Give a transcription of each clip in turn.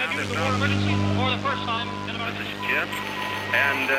emergency for the first time in America. This is Jim, and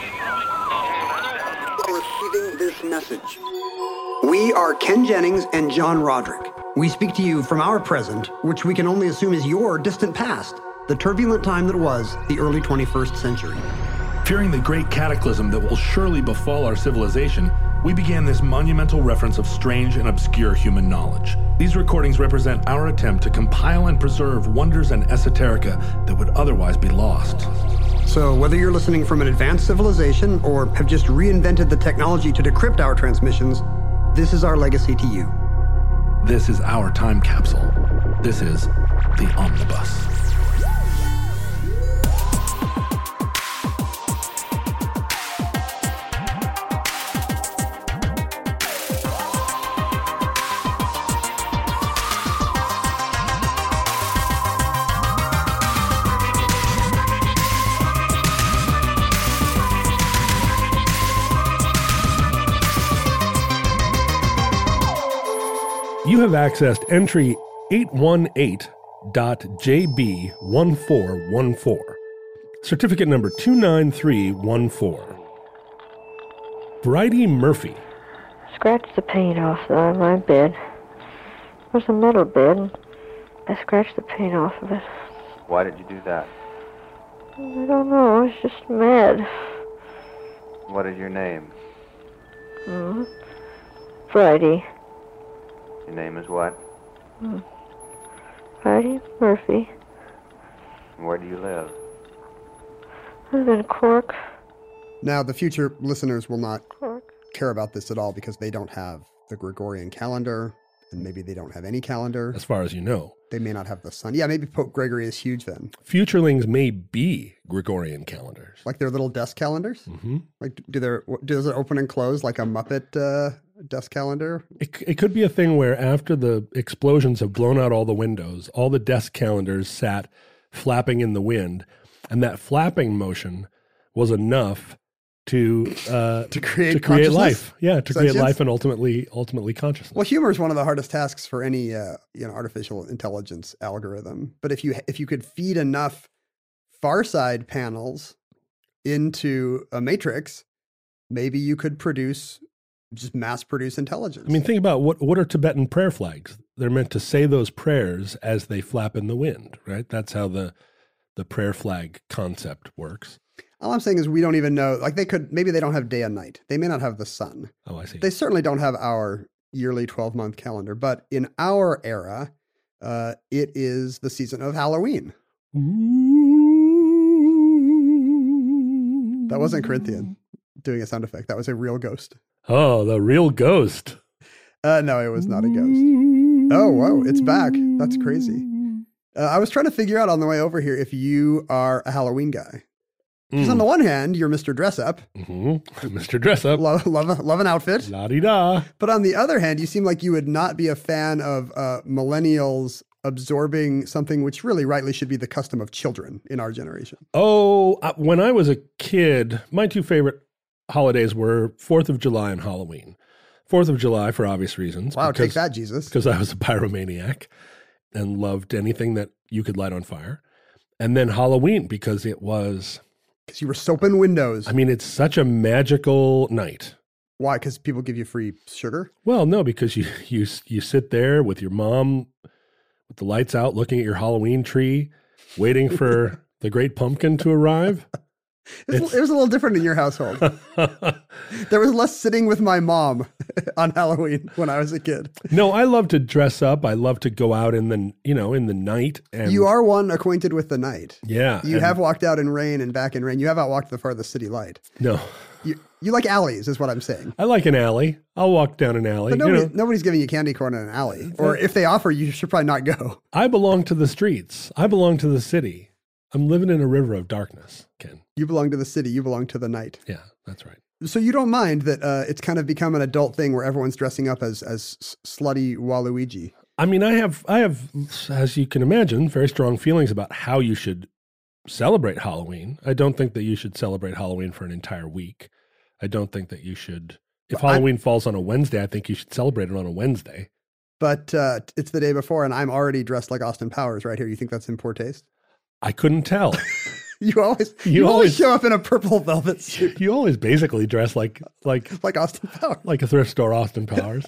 receiving this message. We are Ken Jennings and John Roderick. We speak to you from our present, which we can only assume is your distant past, the turbulent time that was the early 21st century. Fearing the great cataclysm that will surely befall our civilization, we began this monumental reference of strange and obscure human knowledge. These recordings represent our attempt to compile and preserve wonders and esoterica that would otherwise be lost. So whether you're listening from an advanced civilization or have just reinvented the technology to decrypt our transmissions, this is our legacy to you. This is our time capsule. This is the Omnibus. You have accessed entry 818.jb1414, certificate number 29314. Bridie Murphy. Scratched the paint off my bed. It was a metal bed. I scratched the paint off of it. Why did you do that? I don't know. I was just mad. What is your name? Bridie. Your name is what? Bridie Murphy. Where do you live? I live in Cork. Now, the future listeners will not Cork. care about this at all because they don't have the Gregorian calendar, and maybe they don't have any calendar. As far as you know. They may not have the sun. Yeah, maybe Pope Gregory is huge then. Futurelings may be Gregorian calendars. Like their little desk calendars? Mm-hmm. Like, does it open and close like a Muppet desk calendar? It could be a thing where after the explosions have blown out all the windows, all the desk calendars sat flapping in the wind, and that flapping motion was enough to create life. Yeah, to create life and ultimately consciousness. Well, humor is one of the hardest tasks for any artificial intelligence algorithm. But if you could feed enough far side panels into a matrix, maybe you could mass produce intelligence. I mean, think about what are Tibetan prayer flags? They're meant to say those prayers as they flap in the wind, right? That's how the prayer flag concept works. All I'm saying is we don't even know, like maybe they don't have day and night. They may not have the sun. Oh, I see. They certainly don't have our yearly 12-month calendar, but in our era, it is the season of Halloween. That wasn't Corinthian doing a sound effect. That was a real ghost. Oh, the real ghost. No, it was not a ghost. Oh, whoa, it's back. That's crazy. I was trying to figure out on the way over here if you are a Halloween guy. Because on the one hand, you're Mr. Dress Up. Mm-hmm. Mr. Dress Up. Love an outfit. La-di-da. But on the other hand, you seem like you would not be a fan of millennials absorbing something which really rightly should be the custom of children in our generation. Oh, when I was a kid, my two favorite holidays were 4th of July and Halloween. 4th of July for obvious reasons. Wow, take that, Jesus. Because I was a pyromaniac and loved anything that you could light on fire. And then Halloween because it was... Because you were soaping windows. I mean, it's such a magical night. Why? Because people give you free sugar? Well, no, because you sit there with your mom with the lights out looking at your Halloween tree, waiting for the great pumpkin to arrive. It was a little different in your household. There was less sitting with my mom on Halloween when I was a kid. No, I love to dress up. I love to go out in the night. And you are one acquainted with the night. Yeah. You have walked out in rain and back in rain. You have outwalked the farthest city light. No. You like alleys is what I'm saying. I like an alley. I'll walk down an alley. But nobody's giving you candy corn in an alley. Or if they offer, you should probably not go. I belong to the streets. I belong to the city. I'm living in a river of darkness, Ken. You belong to the city. You belong to the night. Yeah, that's right. So you don't mind that it's kind of become an adult thing where everyone's dressing up as slutty Waluigi. I mean, I have, as you can imagine, very strong feelings about how you should celebrate Halloween. I don't think that you should celebrate Halloween for an entire week. I don't think that you should. If Halloween falls on a Wednesday, I think you should celebrate it on a Wednesday. But it's the day before, and I'm already dressed like Austin Powers right here. You think that's in poor taste? I couldn't tell. You always always- show up in a purple velvet suit You always basically dress like like Austin Powers. like a thrift store Austin Powers.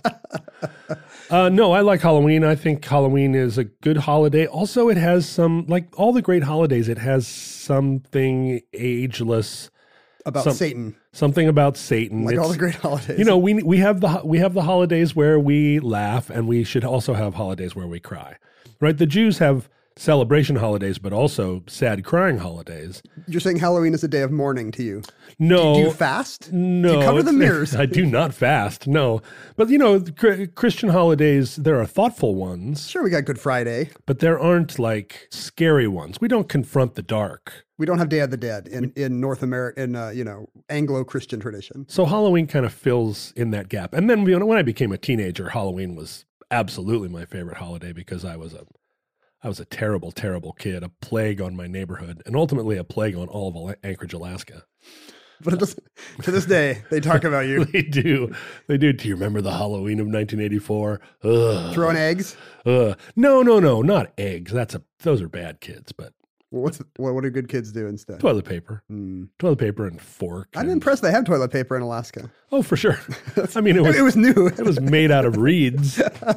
No, I like Halloween. I think Halloween is a good holiday. Also, it has some, like all the great holidays, it has something ageless, About Satan, something about Satan. like all It's- the great holidays. You know, we have the holidays where we laugh, and we should also have holidays where we cry, right? The Jews have celebration holidays, but also sad crying holidays. You're saying Halloween is a day of mourning to you. No, Do you fast? no, Do you cover the it's- mirrors? I do not fast. No, but you know, Christian holidays, there are thoughtful ones, Sure, we got Good Friday. but there aren't like scary ones. We don't confront the dark. We don't have Day of the Dead in North America, in Anglo-Christian tradition. So Halloween kind of fills in that gap. And then when I became a teenager, Halloween was absolutely my favorite holiday because I was a terrible, terrible kid, a plague on my neighborhood, and ultimately a plague on all of Anchorage, Alaska. But it doesn't, to this day, they talk about you They do. They do. Do you remember the Halloween of 1984? Ugh. throwing eggs. No, not eggs. Those are bad kids, but What do good kids do instead? toilet paper. Hmm. Toilet paper and fork. I'm and- impressed they have toilet paper in Alaska. Oh, for sure. I mean, it was new. it was made out of reeds.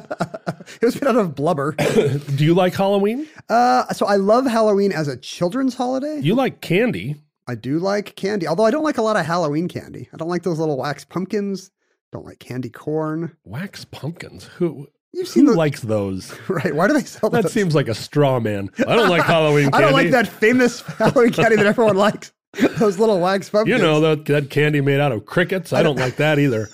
It was made out of blubber. Do you like Halloween? So I love Halloween as a children's holiday. You like candy. I do like candy, although I don't like a lot of Halloween candy. I don't like those little wax pumpkins. Don't like candy corn. Wax pumpkins. Who seen the- likes those? Right? Why do they sell That those? seems like a straw man. I don't like Halloween candy. I don't like that famous Halloween candy that everyone likes. Those little wax pumpkins. You know, that candy made out of crickets. I don't like that either.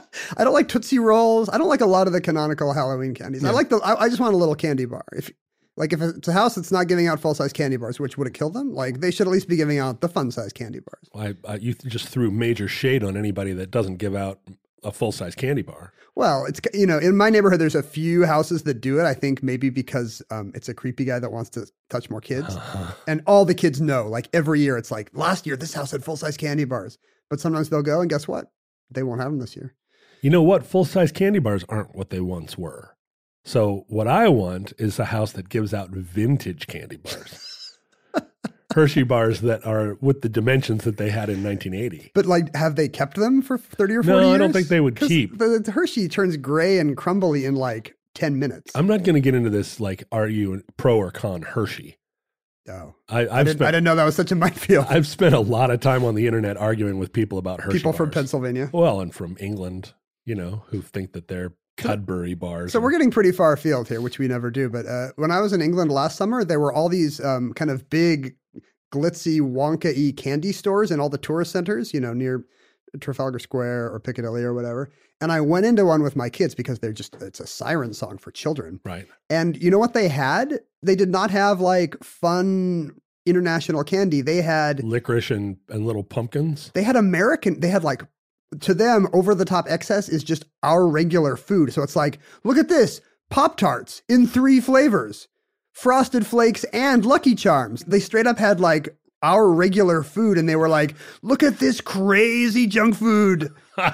I don't like Tootsie Rolls. I don't like a lot of the canonical Halloween candies. I like I just want a little candy bar. If it's a house that's not giving out full-size candy bars, which would it kill them? Like, they should at least be giving out the fun-size candy bars. You just threw major shade on anybody that doesn't give out a full-size candy bar. Well, it's, in my neighborhood, there's a few houses that do it. I think maybe because it's a creepy guy that wants to touch more kids. And all the kids know, like every year, it's like, last year, this house had full-size candy bars. But sometimes they'll go, and guess what? They won't have them this year. You know what? Full-size candy bars aren't what they once were. So what I want is a house that gives out vintage candy bars. Hershey bars that are with the dimensions that they had in 1980. But like, have they kept them for 30 or 40 years? No, I don't think they would 'Cause keep. The Hershey turns gray and crumbly in like 10 minutes. I'm not going to get into this, like, are you pro or con Hershey? Oh, I didn't know that was such a minefield. I've spent a lot of time on the internet arguing with people about Hershey People from bars. Pennsylvania. Well, and from England, who think that they're Cadbury bars. So we're getting pretty far afield here, which we never do. But when I was in England last summer, there were all these kind of big, glitzy, Wonka-y candy stores in all the tourist centers, near Trafalgar Square or Piccadilly or whatever. And I went into one with my kids because it's a siren song for children. Right. And you know what they had? They did not have like fun international candy. They had Licorice and little pumpkins. They had American, they had like, to them, over the top excess is just our regular food. So it's like, look at this, Pop-Tarts in 3 flavors, Frosted Flakes and Lucky Charms. They straight up had like our regular food, and they were like, look at this crazy junk food.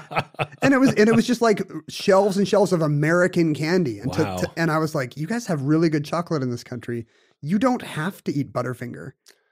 and it was just like shelves and shelves of American candy. And Wow. and I was like, you guys have really good chocolate in this country. You don't have to eat Butterfinger.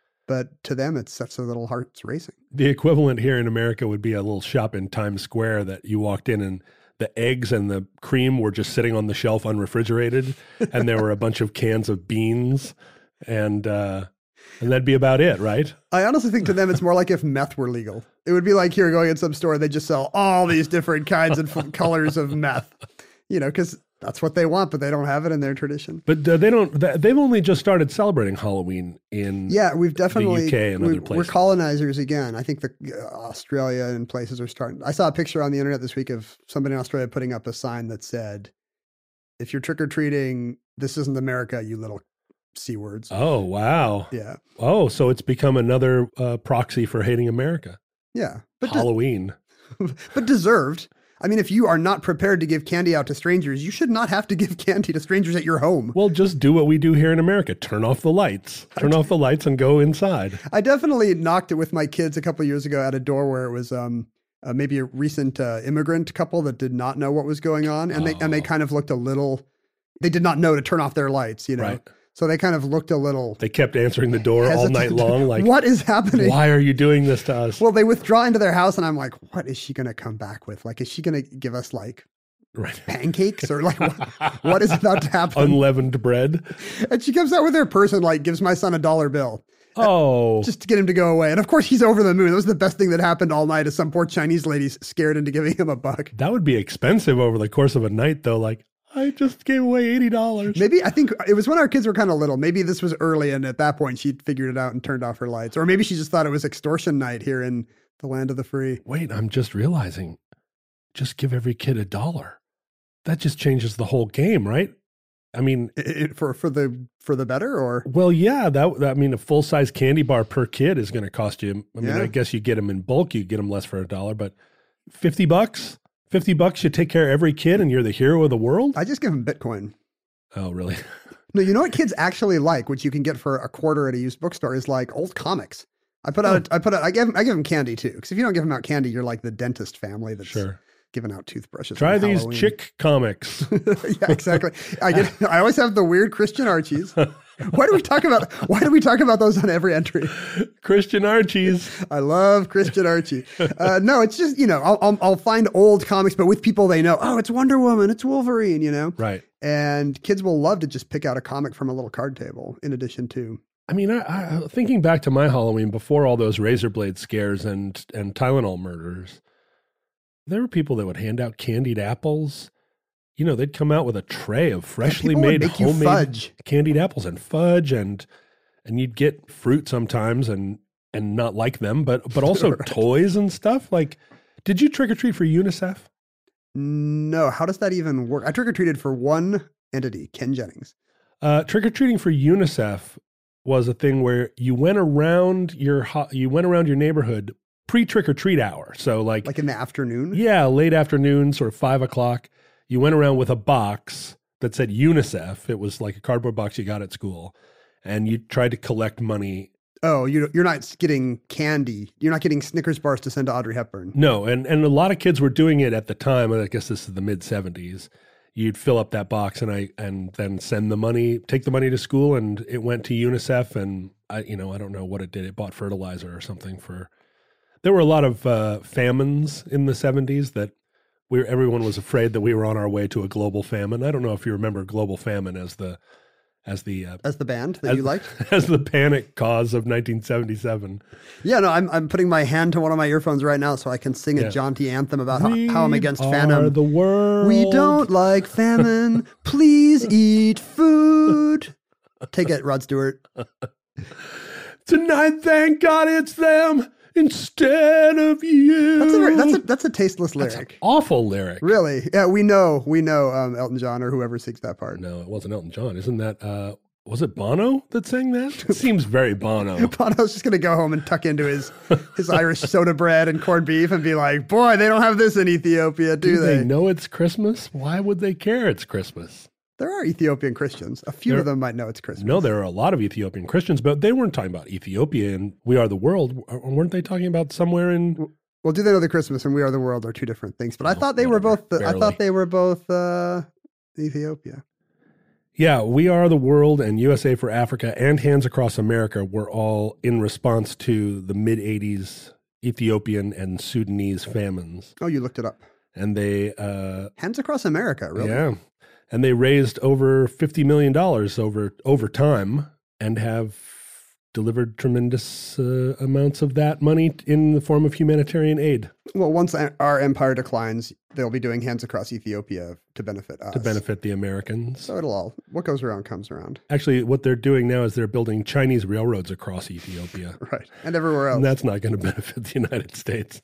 But to them, it sets their little hearts racing. The equivalent here in America would be a little shop in Times Square that you walked in and the eggs and the cream were just sitting on the shelf unrefrigerated, and there were a bunch of cans of beans, and that'd be about it, right? I honestly think to them, it's more like if meth were legal. It would be like here going in some store, they just sell all these different kinds and colors of meth, because that's what they want, but they don't have it in their tradition. But they don't. They've only just started celebrating Halloween in We've definitely UK and other places. We're colonizers again. I think Australia and places are starting. I saw a picture on the internet this week of somebody in Australia putting up a sign that said, "If you're trick or treating, this isn't America, you little C words." Oh, wow. Yeah, Oh, so it's become another proxy for hating America. yeah, but Halloween. but deserved. I mean, if you are not prepared to give candy out to strangers, you should not have to give candy to strangers at your home. Well, just do what we do here in America. Turn off the lights. Turn off the lights and go inside. I definitely knocked it with my kids a couple of years ago at a door where it was maybe a recent immigrant couple that did not know what was going on, and they kind of looked a little. They did not know to turn off their lights, Right. So they kind of looked a little They kept answering the door all night hesitant. long. Like, what is happening? why are you doing this to us? Well, they withdraw into their house, and I'm like, what is she going to come back with? Like, is she going to give us like Right. pancakes or like what is about to happen? Unleavened bread. And she comes out with her purse and like gives my son $1 bill Oh, just to get him to go away. And of course, he's over the moon. That was the best thing that happened all night. Is some poor Chinese lady's scared into giving him $1. that would be expensive over the course of a night, though. Like, I just gave away $80. Maybe I think it was when our kids were kind of little. Maybe this was early, and at that point, she'd figured it out and turned off her lights. Or maybe she just thought it was extortion night here in the land of the free. Wait, I'm just realizing, just give every kid $1. That just changes the whole game, right? I mean, For the better, or well, yeah, I mean, a full-size candy bar per kid is going to cost you. I mean, Yeah. I guess you get them in bulk, you get them less for $1, but $50, $50, you take care of every kid, and you're the hero of the world. I just give them Bitcoin. Oh, really? No, you know what kids actually like, which you can get for $0.25 at a used bookstore, is like old comics. I give them candy too, because if you don't give them out candy, you're like the dentist family that's Sure. giving out toothbrushes. Try on these Halloween. chick comics. Yeah, exactly. I always have the weird Christian Archies. Why do we talk about those on every entry? Christian Archies. I love Christian Archie. No, it's just, I'll find old comics, but with people they know. Oh, it's Wonder Woman, it's Wolverine, Right. And kids will love to just pick out a comic from a little card table in addition to. I mean, I thinking back to my Halloween before all those razor blade scares and Tylenol murders, there were people that would hand out candied apples. They'd come out with a tray of freshly People would made make you homemade fudge. candied apples and fudge, and you'd get fruit sometimes and not like them, but also Right. toys and stuff. Like, did you trick or treat for UNICEF? No, how does that even work? I trick-or-treated for one entity, Ken Jennings. Trick or treating for UNICEF was a thing where you went around your neighborhood pre trick or treat hour. So Like in the afternoon? yeah, late afternoon, sort of 5 o'clock. You went around with a box that said UNICEF. It was like a cardboard box you got at school, and you tried to collect money. Oh, you're not getting candy. You're not getting Snickers bars to send to Audrey Hepburn. No, and a lot of kids were doing it at the time. I guess this is the mid 70s. You'd fill up that box and then send the money, take the money to school, and it went to UNICEF. And I don't know what it did. It bought fertilizer or something for. There were a lot of famines in the 70s that everyone was afraid that we were on our way to a global famine. I don't know if you remember global famine as the As the band that you liked? as the panic cause of 1977. Yeah, no, I'm putting my hand to one of my earphones right now so I can sing a Yeah. jaunty anthem about how I'm against We are famine. the world. We don't like famine. Please eat food. Take it, Rod Stewart. Tonight, thank God it's them instead of you. That's a tasteless lyric. Awful lyric. Really? Yeah, we know Elton John or whoever sings that part. No, it wasn't Elton John. Isn't that, was it Bono that sang that? It seems very Bono. Bono's just going to go home and tuck into his Irish soda bread and corned beef and be like, boy, they don't have this in Ethiopia, do they they? know it's Christmas? Why would they care it's Christmas? There are Ethiopian Christians. A few of them might know it's Christmas. No, there are a lot of Ethiopian Christians, but they weren't talking about Ethiopia and We Are the World. Weren't they talking about somewhere in... Well, Do They Know the Christmas and We Are the World are two different things. But I Oh, thought they were whatever. both. I Barely. thought they were both Ethiopia. Yeah, We Are the World and USA for Africa and Hands Across America were all in response to the mid-'80s Ethiopian and Sudanese famines. Oh, you looked it up. And they... Hands Across America, really? Yeah. And they raised over $50 million over time and have delivered tremendous amounts of that money in the form of humanitarian aid. Well, once our empire declines, they'll be doing Hands Across Ethiopia to benefit us. To benefit the Americans. So what goes around comes around. Actually, what they're doing now is they're building Chinese railroads across Ethiopia. Right. And everywhere else. And that's not going to benefit the United States.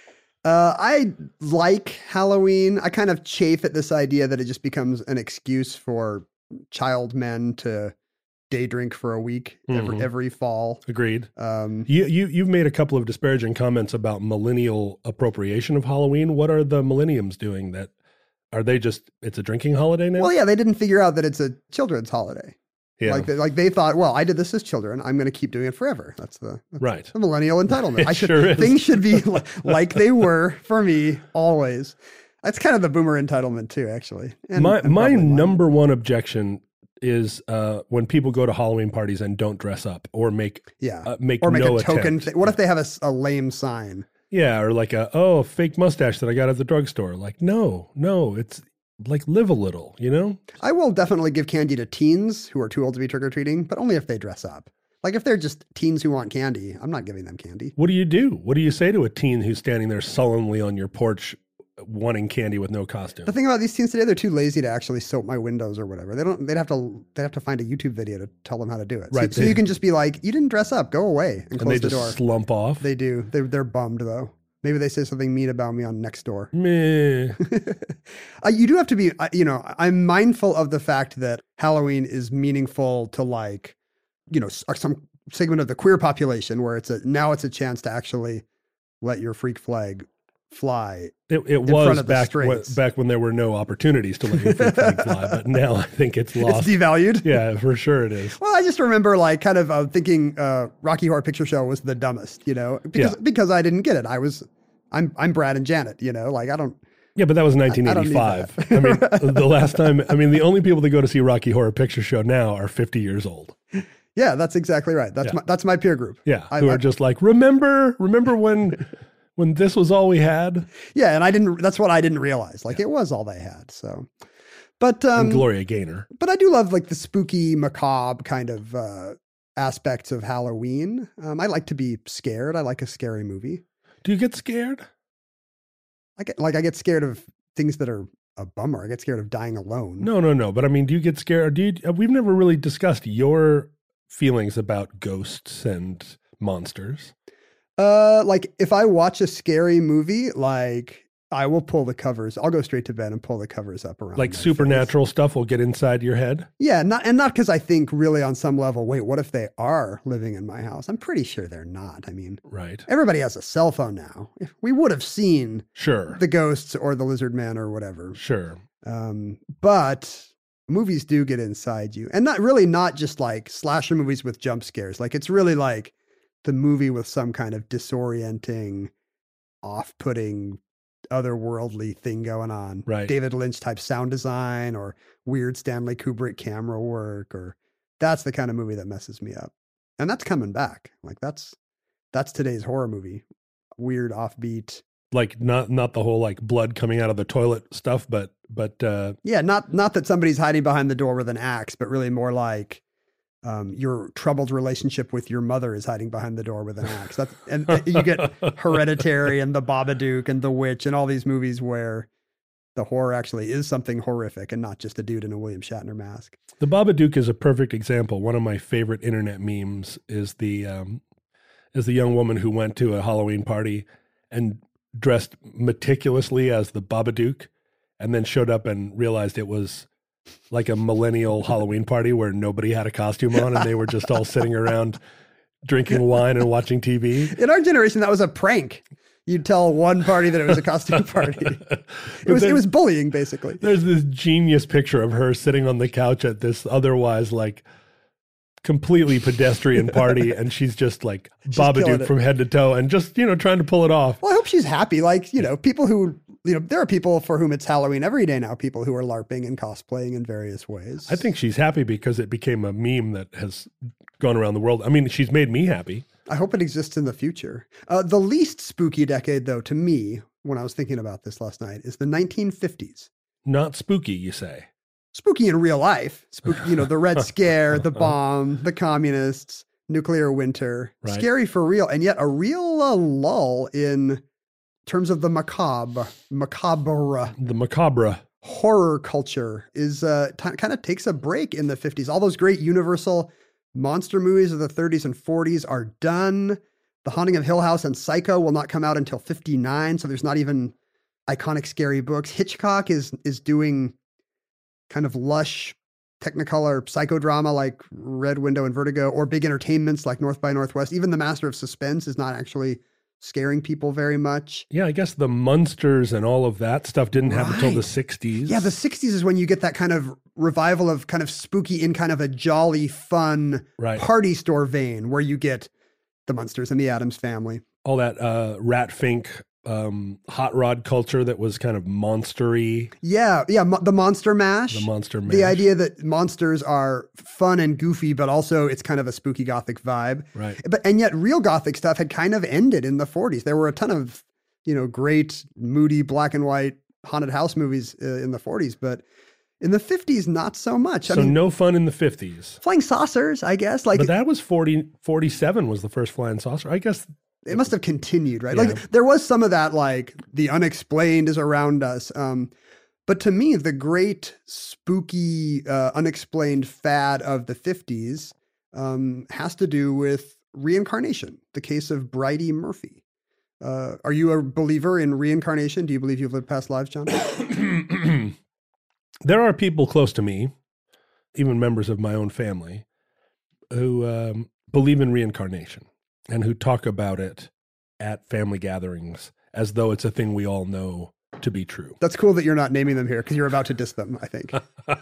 I like Halloween. I kind of chafe at this idea that it just becomes an excuse for child men to day drink for a week every fall. Agreed. You've made a couple of disparaging comments about millennial appropriation of Halloween. What are the millenniums doing? It's a drinking holiday now? Well, yeah, they didn't figure out that it's a children's holiday. Yeah. Like they thought, well, I did this as children. I'm going to keep doing it forever. That's Right. the millennial entitlement. It sure is. Things should be like they were for me always. That's kind of the boomer entitlement too, actually. And My probably mine. number one objection is when people go to Halloween parties and don't dress up or make Yeah. make Or make no a token attempt. thing. What if they have a lame sign? Yeah, or like a fake mustache that I got at the drugstore. Like, no, it's like live a little, you know? I will definitely give candy to teens who are too old to be trick-or-treating, but only if they dress up. Like if they're just teens who want candy, I'm not giving them candy. What do you do? What do you say to a teen who's standing there sullenly on your porch wanting candy with no costume? The thing about these teens today, they're too lazy to actually soap my windows or whatever. They'd have to find a YouTube video to tell them how to do it. Right, So you can just be like, you didn't dress up, go away and and close they the door. just slump off. They do. They're bummed though. Maybe they say something mean about me on Nextdoor. Meh. You do have to be, I'm mindful of the fact that Halloween is meaningful to like, some segment of the queer population where it's a chance to actually let your freak flag fly. It front was of the streets. back when there were no opportunities to let your freak flag fly, but now I think it's lost. It's devalued. Yeah, for sure it is. Well, I just remember like kind of thinking Rocky Horror Picture Show was the dumbest, because I didn't get it. I'm Brad and Janet, like I don't. Yeah, but that was I don't need 1985. I mean, the last time, the only people that go to see Rocky Horror Picture Show now are 50 years old. Yeah, that's exactly right. That's my peer group. Yeah, who are just like, remember when this was all we had? Yeah, and that's what I didn't realize. Like it was all they had. So, but And Gloria Gaynor. But I do love like the spooky, macabre kind of aspects of Halloween. I like to be scared. I like a scary movie. Do you get scared? I get scared of things that are a bummer. I get scared of dying alone. No. But do you get scared? We've never really discussed your feelings about ghosts and monsters. Like if I watch a scary movie, like I will pull the covers. I'll go straight to bed and pull the covers up around. Like my supernatural face. stuff will get inside your head? Yeah, not because I think really on some level, wait, what if they are living in my house? I'm pretty sure they're not. I mean, Right. everybody has a cell phone now. If we would have seen Sure. the ghosts or the lizard man or whatever. Sure. But movies do get inside you. And not just like slasher movies with jump scares. Like it's really like the movie with some kind of disorienting, off-putting, otherworldly thing going on. Right. David Lynch type sound design or weird Stanley Kubrick camera work, or that's the kind of movie that messes me up. And that's coming back. Like that's today's horror movie. Weird, offbeat. Like not the whole like blood coming out of the toilet stuff, but Yeah, not that somebody's hiding behind the door with an axe, but really more like your troubled relationship with your mother is hiding behind the door with an axe. And you get Hereditary and The Babadook and The Witch and all these movies where the horror actually is something horrific and not just a dude in a William Shatner mask. The Babadook is a perfect example. One of my favorite internet memes is the young woman who went to a Halloween party and dressed meticulously as the Babadook and then showed up and realized it was like a millennial Halloween party where nobody had a costume on and they were just all sitting around drinking wine and watching TV. In our generation, that was a prank. You'd tell one party that it was a costume party. It was bullying, basically. There's this genius picture of her sitting on the couch at this otherwise like completely pedestrian party, and she's just like Babadook from head to toe and just, trying to pull it off. Well, I hope she's happy. Like, people who, there are people for whom it's Halloween every day now, people who are LARPing and cosplaying in various ways. I think she's happy because it became a meme that has gone around the world. I mean, she's made me happy. I hope it exists in the future. The least spooky decade, though, to me, when I was thinking about this last night, is the 1950s. Not spooky, you say? Spooky in real life. Spooky, the Red Scare, the bomb, the communists, nuclear winter. Right. Scary for real, and yet a real lull in terms of the macabre. The macabre. Horror culture is kind of takes a break in the 50s. All those great Universal monster movies of the 30s and 40s are done. The Haunting of Hill House and Psycho will not come out until 59, so there's not even iconic scary books. Hitchcock is doing kind of lush Technicolor psychodrama like Red Window and Vertigo, or big entertainments like North by Northwest. Even The Master of Suspense is not actually scaring people very much. Yeah, I guess the Munsters and all of that stuff didn't happen until the 60s. Yeah, the 60s is when you get that kind of revival of kind of spooky in kind of a jolly, fun party store vein where you get the Munsters and the Addams Family. All that Rat Fink hot rod culture that was kind of monstery. Yeah, the Monster Mash. The Monster Mash. The idea that monsters are fun and goofy, but also it's kind of a spooky Gothic vibe. Right. And yet real Gothic stuff had kind of ended in the 40s. There were a ton of, great, moody, black and white haunted house movies in the 40s, but in the 50s, not so much. So no fun in the 50s. Flying saucers, I guess. But that was 47 was the first flying saucer. I guess it must have continued, right? Yeah. Like there was some of that, like the unexplained is around us. But to me, the great spooky, unexplained fad of the 50s has to do with reincarnation, the case of Bridey Murphy. Are you a believer in reincarnation? Do you believe you've lived past lives, John? There are people close to me, even members of my own family, who believe in reincarnation and who talk about it at family gatherings as though it's a thing we all know to be true. That's cool that you're not naming them here because you're about to diss them, I think.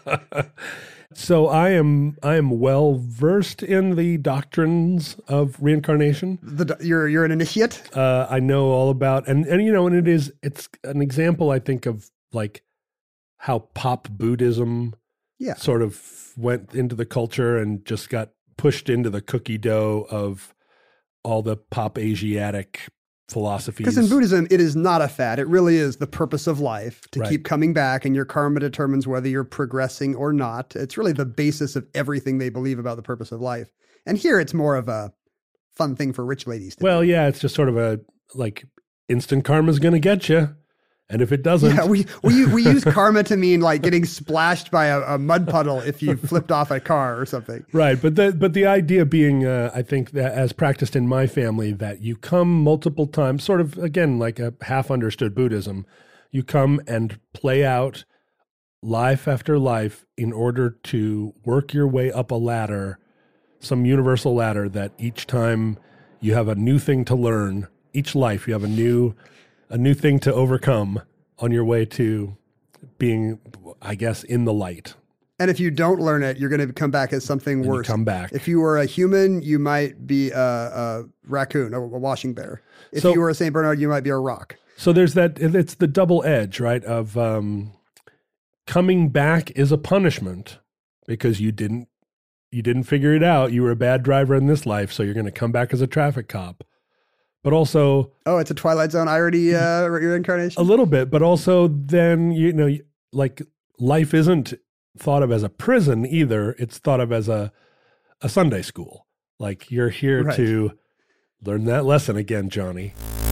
So I am well versed in the doctrines of reincarnation. You're an initiate? I know all about and it's an example, I think, of like how pop Buddhism sort of went into the culture and just got pushed into the cookie dough of all the pop Asiatic philosophies. Because in Buddhism, it is not a fad. It really is the purpose of life to keep coming back, and your karma determines whether you're progressing or not. It's really the basis of everything they believe about the purpose of life. And here it's more of a fun thing for rich ladies to do. Yeah, it's just sort of a like instant karma's going to get you. And if it doesn't, yeah, we use karma to mean like getting splashed by a mud puddle if you flipped off a car or something. Right, but the idea being, I think that as practiced in my family, that you come multiple times, sort of again like a half understood Buddhism, you come and play out life after life in order to work your way up a ladder, some universal ladder that each time you have a new thing to learn. Each life you have a new thing to overcome on your way to being, I guess, in the light. And if you don't learn it, you're going to come back as something worse. Come back. If you were a human, you might be a raccoon, a washing bear. If you were a St. Bernard, you might be a rock. So there's that, it's the double edge, right, of coming back is a punishment because you didn't figure it out. You were a bad driver in this life, so you're going to come back as a traffic cop. But also... Oh, it's a Twilight Zone irony reincarnation? A little bit, but also then, like life isn't thought of as a prison either. It's thought of as a Sunday school. Like you're here to learn that lesson again, Johnny.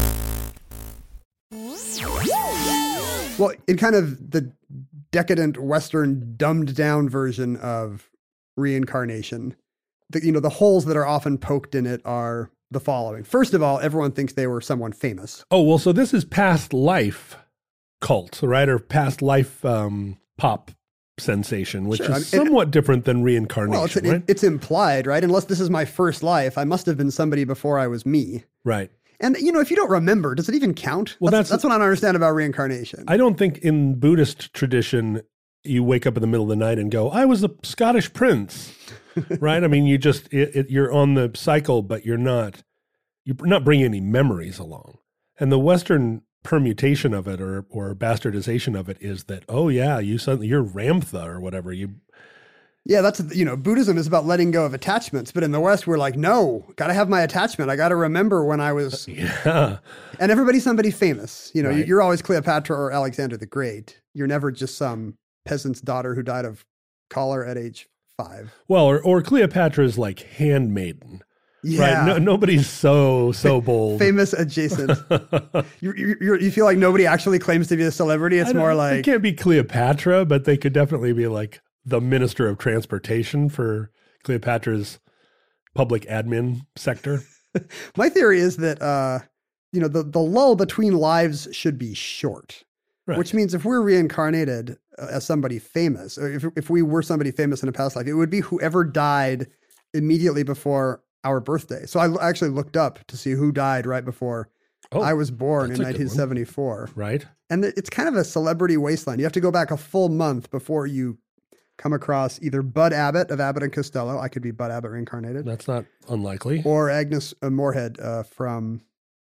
Well, in kind of the decadent Western dumbed down version of reincarnation, the holes that are often poked in it are the following. First of all, everyone thinks they were someone famous. Oh, well, so this is past life cult, right? Or past life pop sensation, which is somewhat different than reincarnation, right? It's implied, right? Unless this is my first life, I must have been somebody before I was me. Right. And, if you don't remember, does it even count? Well, that's what I don't understand about reincarnation. I don't think in Buddhist tradition, you wake up in the middle of the night and go, I was a Scottish prince. Right? I mean, you're on the cycle, but you're not bringing any memories along. And the Western permutation of it or bastardization of it is that, oh yeah, you're Ramtha or whatever. Yeah, that's, Buddhism is about letting go of attachments. But in the West, we're like, no, got to have my attachment. I got to remember when I was. Yeah. And everybody's somebody famous. Right. You're always Cleopatra or Alexander the Great. You're never just some peasant's daughter who died of cholera at age 5. Well, or Cleopatra's like handmaiden. Yeah. Right? Nobody's so bold. Famous adjacent. You feel like nobody actually claims to be a celebrity. It's more like. It can't be Cleopatra, but they could definitely be like the Minister of Transportation for Cleopatra's public admin sector. My theory is that, the lull between lives should be short. Right. Which means if we're reincarnated as somebody famous, or if we were somebody famous in a past life, it would be whoever died immediately before our birthday. So I actually looked up to see who died right before I was born in 1974. Right. And it's kind of a celebrity wasteland. You have to go back a full month before you come across either Bud Abbott of Abbott and Costello. I could be Bud Abbott reincarnated. That's not unlikely. Or Agnes Moorehead from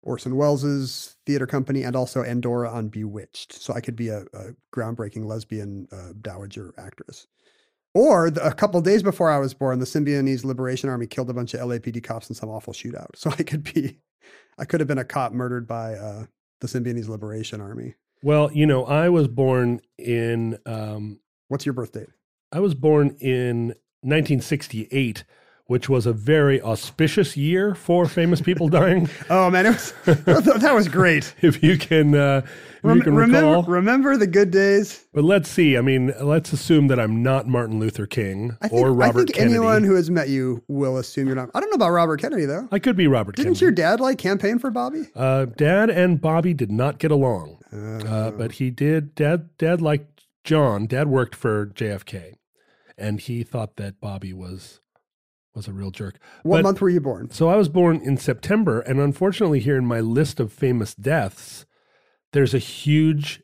Orson Welles' theater company, and also Andorra on Bewitched. So I could be a groundbreaking lesbian dowager actress. Or a couple days before I was born, the Symbionese Liberation Army killed a bunch of LAPD cops in some awful shootout. So I could have been a cop murdered by the Symbionese Liberation Army. Well, I was born in... What's your birth date? I was born in 1968, which was a very auspicious year for famous people dying. Oh man, that was great. If you can recall. Remember the good days. But let's see. I mean, let's assume that I'm not Martin Luther King or Robert Kennedy. Anyone who has met you will assume you're not. I don't know about Robert Kennedy though. I could be Robert Kennedy. Didn't your dad campaign for Bobby? Dad and Bobby did not get along, but he did. Dad liked John. Dad worked for JFK, and he thought that Bobby was a real jerk. What month were you born? So I was born in September, and unfortunately here in my list of famous deaths, there's a huge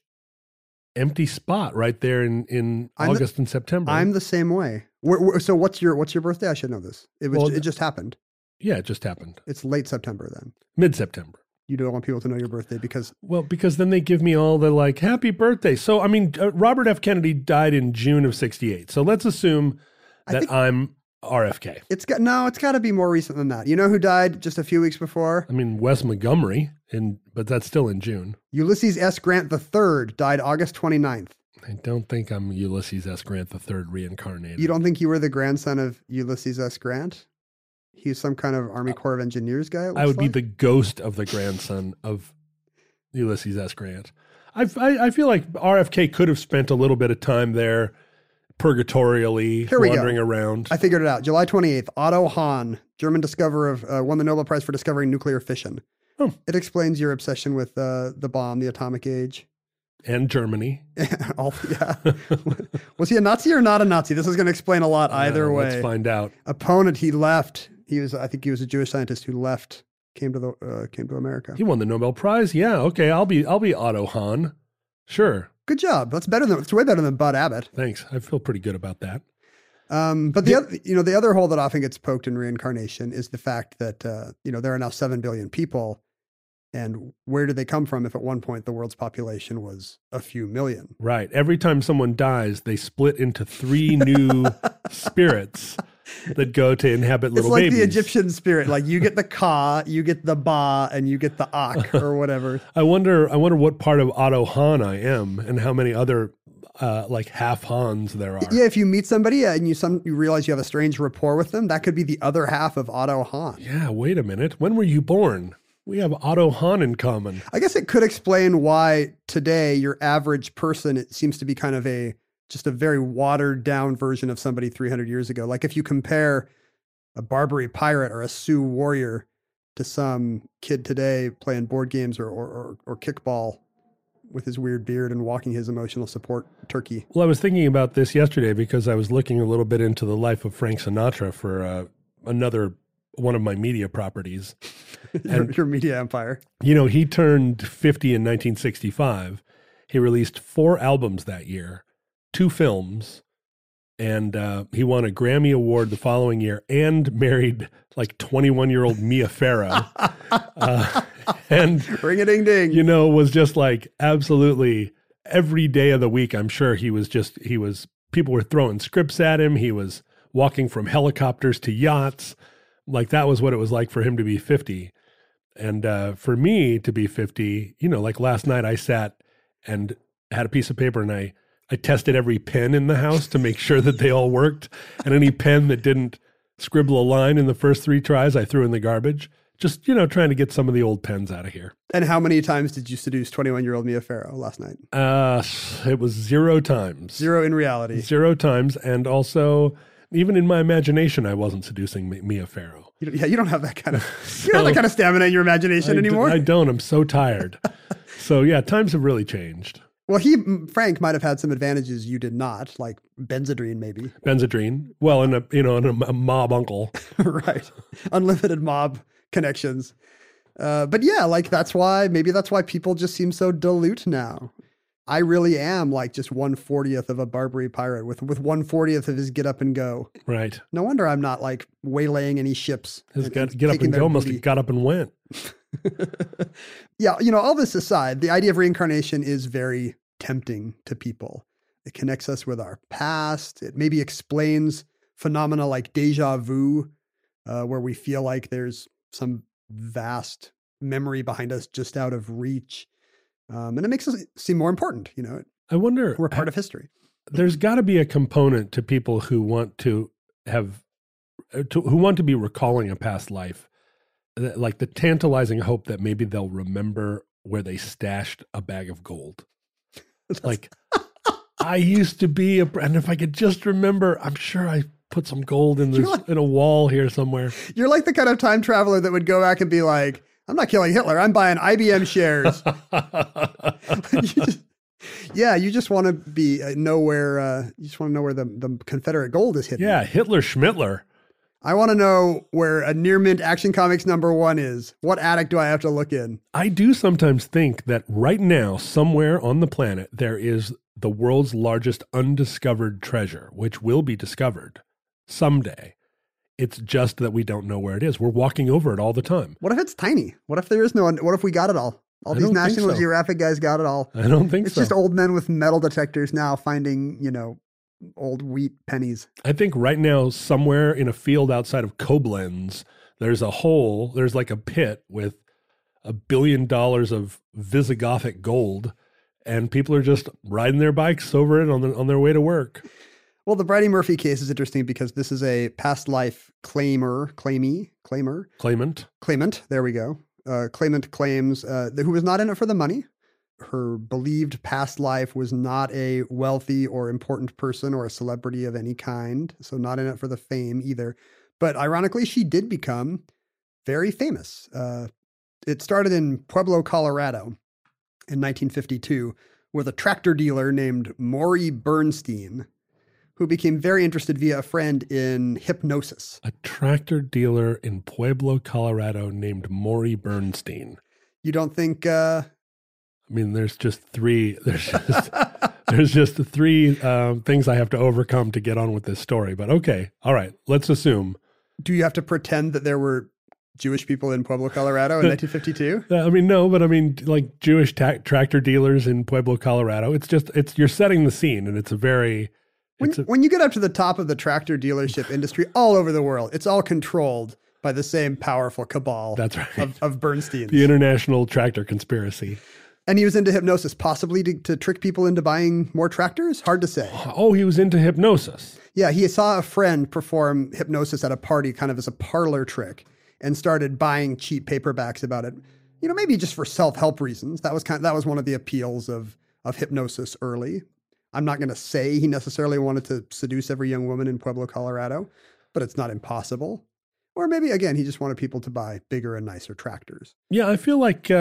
empty spot right there in August and September. I'm the same way. So what's your birthday? I should know this. It just happened. Yeah, it just happened. It's late September then. Mid-September. You don't want people to know your birthday because then they give me all the happy birthday. So I mean, Robert F. Kennedy died in June of '68. So let's assume that I'm RFK. It's got to be more recent than that. You know who died just a few weeks before? I mean, Wes Montgomery, but that's still in June. Ulysses S. Grant III died August 29th. I don't think I'm Ulysses S. Grant III reincarnated. You don't think you were the grandson of Ulysses S. Grant? He's some kind of Army Corps of Engineers guy. I would be the ghost of the grandson of Ulysses S. Grant. I feel like RFK could have spent a little bit of time there purgatorially wandering around. I figured it out. July 28th, Otto Hahn, German discoverer won the Nobel Prize for discovering nuclear fission. Oh. It explains your obsession with the bomb, the atomic age. And Germany. Yeah. Was he a Nazi or not a Nazi? This is going to explain a lot either way. Let's find out. Opponent, he left. I think he was a Jewish scientist who left, came to America. He won the Nobel Prize? Yeah, okay. I'll be Otto Hahn. Sure. Good job. It's way better than Bud Abbott. Thanks. I feel pretty good about that. But the other hole that often gets poked in reincarnation is the fact that there are now 7 billion people, and where did they come from if at one point the world's population was a few million? Right. Every time someone dies, they split into 3 new spirits that go to inhabit little babies. It's like the Egyptian spirit. Like you get the Ka, you get the Ba, and you get the Ak or whatever. I wonder what part of Otto Hahn I am and how many other half Hans there are. Yeah, if you meet somebody and you realize you have a strange rapport with them, that could be the other half of Otto Hahn. Yeah, wait a minute. When were you born? We have Otto Hahn in common. I guess it could explain why today your average person, it seems to be kind of just a very watered down version of somebody 300 years ago. Like if you compare a Barbary pirate or a Sioux warrior to some kid today playing board games or kickball with his weird beard and walking his emotional support turkey. Well, I was thinking about this yesterday because I was looking a little bit into the life of Frank Sinatra for another one of my media properties. Your media empire. He turned 50 in 1965. He released 4 albums that year, 2 films, and he won a Grammy Award the following year and married 21-year-old Mia Farrow. And ring-a-ding-ding. Was just absolutely every day of the week. I'm sure people were throwing scripts at him. He was walking from helicopters to yachts. That was what it was like for him to be 50. And for me to be 50, last night I sat and had a piece of paper and I tested every pen in the house to make sure that they all worked. And any pen that didn't scribble a line in the first 3 tries, I threw in the garbage. Just, trying to get some of the old pens out of here. And how many times did you seduce 21-year-old Mia Farrow last night? It was 0 times. 0 in reality. 0 times. And also, even in my imagination, I wasn't seducing Mia Farrow. You don't have that kind of you don't have that kind of stamina in your imagination anymore. I don't. I'm so tired. So yeah, times have really changed. Well, Frank might have had some advantages you did not, like Benzedrine, maybe. Benzedrine. Well, and a mob uncle. Right. Unlimited mob connections. But yeah, maybe that's why people just seem so dilute now. I really am like just 1/40th of a Barbary pirate with 1/40th of his get up and go. Right. No wonder I'm not like waylaying any ships. His and get up taking and their go must booty. have got up and went. Yeah, all this aside, the idea of reincarnation is very tempting to people. It connects us with our past. It maybe explains phenomena like deja vu, where we feel like there's some vast memory behind us just out of reach. And it makes us seem more important. I wonder. We're part of history. There's got to be a component to people who want to be recalling a past life, like the tantalizing hope that maybe they'll remember where they stashed a bag of gold. Like, I used to be and if I could just remember, I'm sure I put some gold in in a wall here somewhere. You're like the kind of time traveler that would go back and be like, I'm not killing Hitler. I'm buying IBM shares. You just want to be know where you just want to know where the Confederate gold is hidden. Yeah, Hitler Schmittler. I want to know where a near mint Action Comics #1 is. What attic do I have to look in? I do sometimes think that right now, somewhere on the planet, there is the world's largest undiscovered treasure, which will be discovered someday. It's just that we don't know where it is. We're walking over it all the time. What if it's tiny? What if there is what if we got it all? All these National Geographic guys got it all. I don't think it's so. It's just old men with metal detectors now finding, old wheat pennies. I think right now, somewhere in a field outside of Koblenz, there's a hole, there's like a pit with $1 billion of Visigothic gold, and people are just riding their bikes over it on their way to work. Well, the Bridie Murphy case is interesting because this is a past life claimant. There we go. Claimant claims who was not in it for the money. Her believed past life was not a wealthy or important person or a celebrity of any kind, so not in it for the fame either. But ironically, she did become very famous. It started in Pueblo, Colorado in 1952 with a tractor dealer named Maury Bernstein, who became very interested via a friend in hypnosis. A tractor dealer in Pueblo, Colorado named Maury Bernstein. You don't think... I mean, there's just three things I have to overcome to get on with this story. But okay, all right, let's assume. Do you have to pretend that there were Jewish people in Pueblo, Colorado in 1952? I mean, no, but I mean, like Jewish tractor dealers in Pueblo, Colorado. You're setting the scene, and it's a very... When you get up to the top of the tractor dealership industry all over the world, it's all controlled by the same powerful cabal. That's right. Of Bernstein. The international tractor conspiracy. And he was into hypnosis, possibly to trick people into buying more tractors? Hard to say. Oh, he was into hypnosis. Yeah, he saw a friend perform hypnosis at a party kind of as a parlor trick and started buying cheap paperbacks about it. Maybe just for self-help reasons. That was one of the appeals of hypnosis early. I'm not going to say he necessarily wanted to seduce every young woman in Pueblo, Colorado, but it's not impossible. Or maybe, again, he just wanted people to buy bigger and nicer tractors. Yeah, I feel like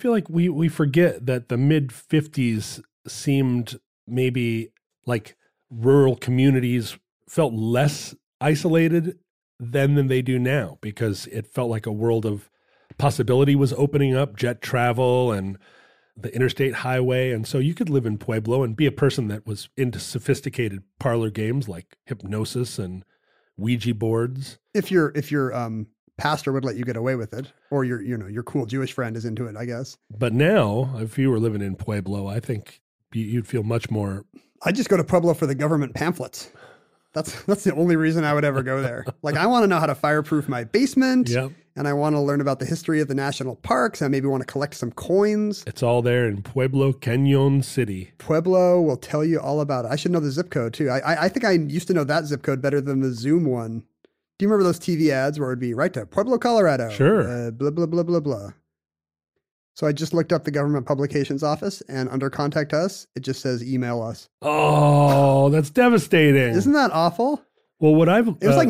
we forget that the mid-50s seemed maybe like rural communities felt less isolated than they do now, because it felt like a world of possibility was opening up, jet travel and the interstate highway. And so you could live in Pueblo and be a person that was into sophisticated parlor games like hypnosis and Ouija boards. If your pastor would let you get away with it, or your cool Jewish friend is into it, I guess. But now, if you were living in Pueblo, I think you'd feel much more... I'd just go to Pueblo for the government pamphlets. That's the only reason I would ever go there. Like, I want to know how to fireproof my basement. Yep. And I want to learn about the history of the national parks. I maybe want to collect some coins. It's all there in Pueblo Canyon City. Pueblo will tell you all about it. I should know the zip code too. I think I used to know that zip code better than the Zoom one. Do you remember those TV ads where it would be right to Pueblo, Colorado? Sure. Blah, blah, blah, blah, blah. So I just looked up the government publications office, and under contact us, it just says email us. Oh, that's devastating. Isn't that awful? Well, it was like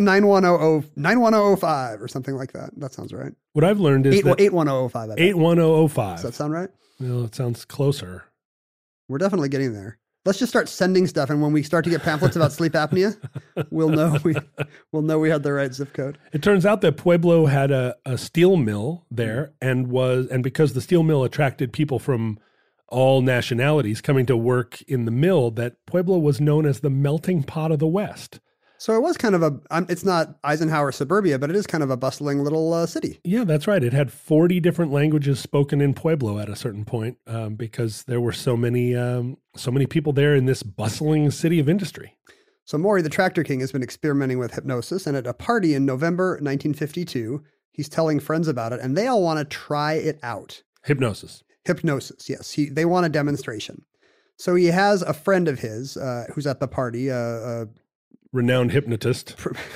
91005 or something like that. That sounds right. What I've learned is 81005. 81005. Does that sound right? Well, it sounds closer. We're definitely getting there. Let's just start sending stuff, and when we start to get pamphlets about sleep apnea, we'll know we had the right zip code. It turns out that Pueblo had a steel mill there, and because the steel mill attracted people from all nationalities coming to work in the mill, that Pueblo was known as the melting pot of the West. So it was kind of it's not Eisenhower suburbia, but it is kind of a bustling little city. Yeah, that's right. It had 40 different languages spoken in Pueblo at a certain point because there were so many people there in this bustling city of industry. So Maury, the Tractor King, has been experimenting with hypnosis, and at a party in November 1952, he's telling friends about it, and they all want to try it out. Hypnosis, yes. They want a demonstration. So he has a friend of his who's at the party, renowned hypnotist.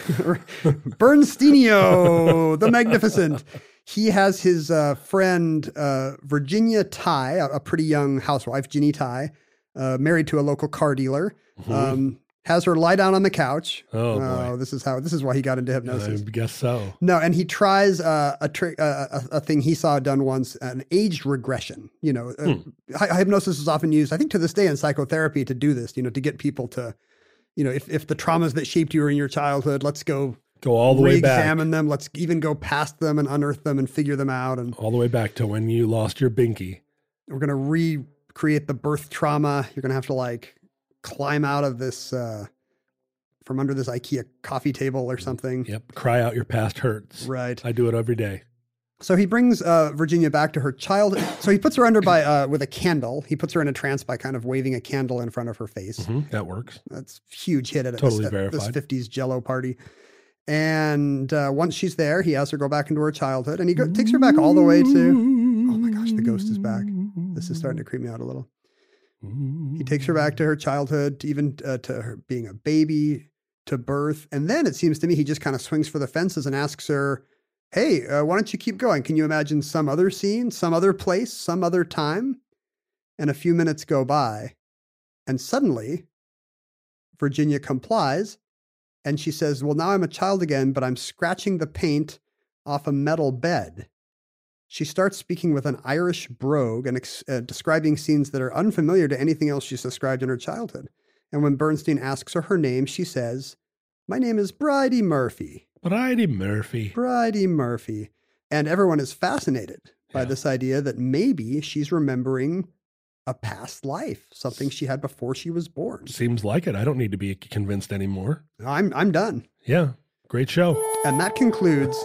Bernsteinio, the Magnificent. He has his friend, Virginia Ty, a pretty young housewife, Ginny Ty, married to a local car dealer, has her lie down on the couch. Oh, boy. This is why he got into hypnosis. I guess so. No, and he tries a trick, a thing he saw done once, an aged regression. Hypnosis is often used, I think to this day in psychotherapy, to do this, to get people to, if the traumas that shaped you in your childhood, let's go all the way back. Re-examine them. Let's even go past them and unearth them and figure them out. And all the way back to when you lost your binky. We're going to recreate the birth trauma. You're going to have to climb out of this, from under this IKEA coffee table or something. Yep. Cry out your past hurts. Right. I do it every day. So he brings Virginia back to her child. So he puts her under with a candle. He puts her in a trance by kind of waving a candle in front of her face. Mm-hmm. That works. That's a huge hit at totally this 50s Jell-O party. And once she's there, he has her go back into her childhood, and he takes her back all the way to, oh my gosh, the ghost is back. This is starting to creep me out a little. He takes her back to her childhood, to her being a baby, to birth. And then it seems to me he just kind of swings for the fences and asks her, hey, why don't you keep going? Can you imagine some other scene, some other place, some other time? And a few minutes go by, and suddenly Virginia complies, and she says, well, now I'm a child again, but I'm scratching the paint off a metal bed. She starts speaking with an Irish brogue and describing scenes that are unfamiliar to anything else she's described in her childhood. And when Bernstein asks her her name, she says, my name is Bridie Murphy. Bridie Murphy. Bridie Murphy. And everyone is fascinated by this idea that maybe she's remembering a past life, something she had before she was born. Seems like it. I don't need to be convinced anymore. I'm done. Yeah. Great show. And that concludes...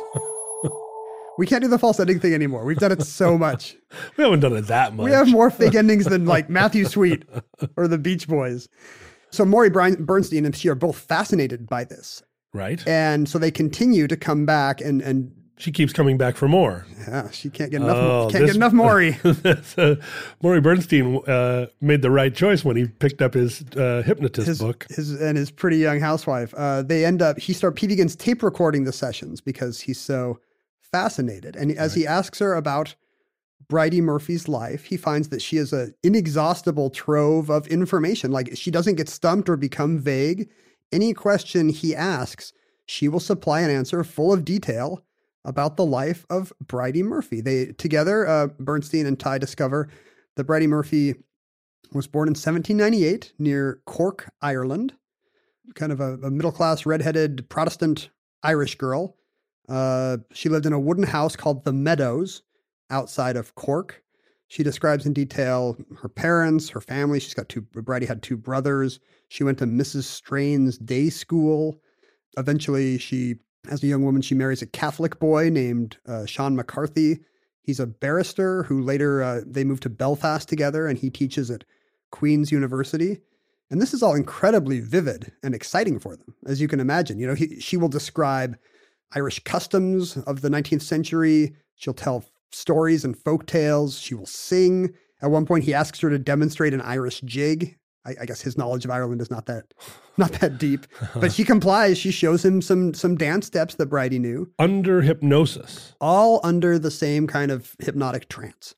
We can't do the false ending thing anymore. We've done it so much. We haven't done it that much. We have more fake endings than Matthew Sweet or the Beach Boys. So Maury Bernstein and she are both fascinated by this. Right. And so they continue to come back and she keeps coming back for more. Yeah, she can't get enough. Get enough Maury. Maury Bernstein made the right choice when he picked up his hypnotist book. His pretty young housewife. He begins tape recording the sessions because he's so fascinated. And as he asks her about Bridie Murphy's life, he finds that she is an inexhaustible trove of information. She doesn't get stumped or become vague. Any question he asks, she will supply an answer full of detail about the life of Bridie Murphy. Together, Bernstein and Ty discover that Bridie Murphy was born in 1798 near Cork, Ireland, kind of a middle-class, redheaded Protestant Irish girl. She lived in a wooden house called The Meadows outside of Cork. She describes in detail her parents, her family. Bridie had two brothers. She went to Mrs. Strain's day school. Eventually, as a young woman, she marries a Catholic boy named Sean McCarthy. He's a barrister who later, they moved to Belfast together, and he teaches at Queen's University. And this is all incredibly vivid and exciting for them, as you can imagine. She will describe Irish customs of the 19th century. She'll tell stories and folk tales. She will sing. At one point, he asks her to demonstrate an Irish jig. I guess his knowledge of Ireland is not that deep, but she complies. She shows him some dance steps that Bridie knew. Under hypnosis. All under the same kind of hypnotic trance.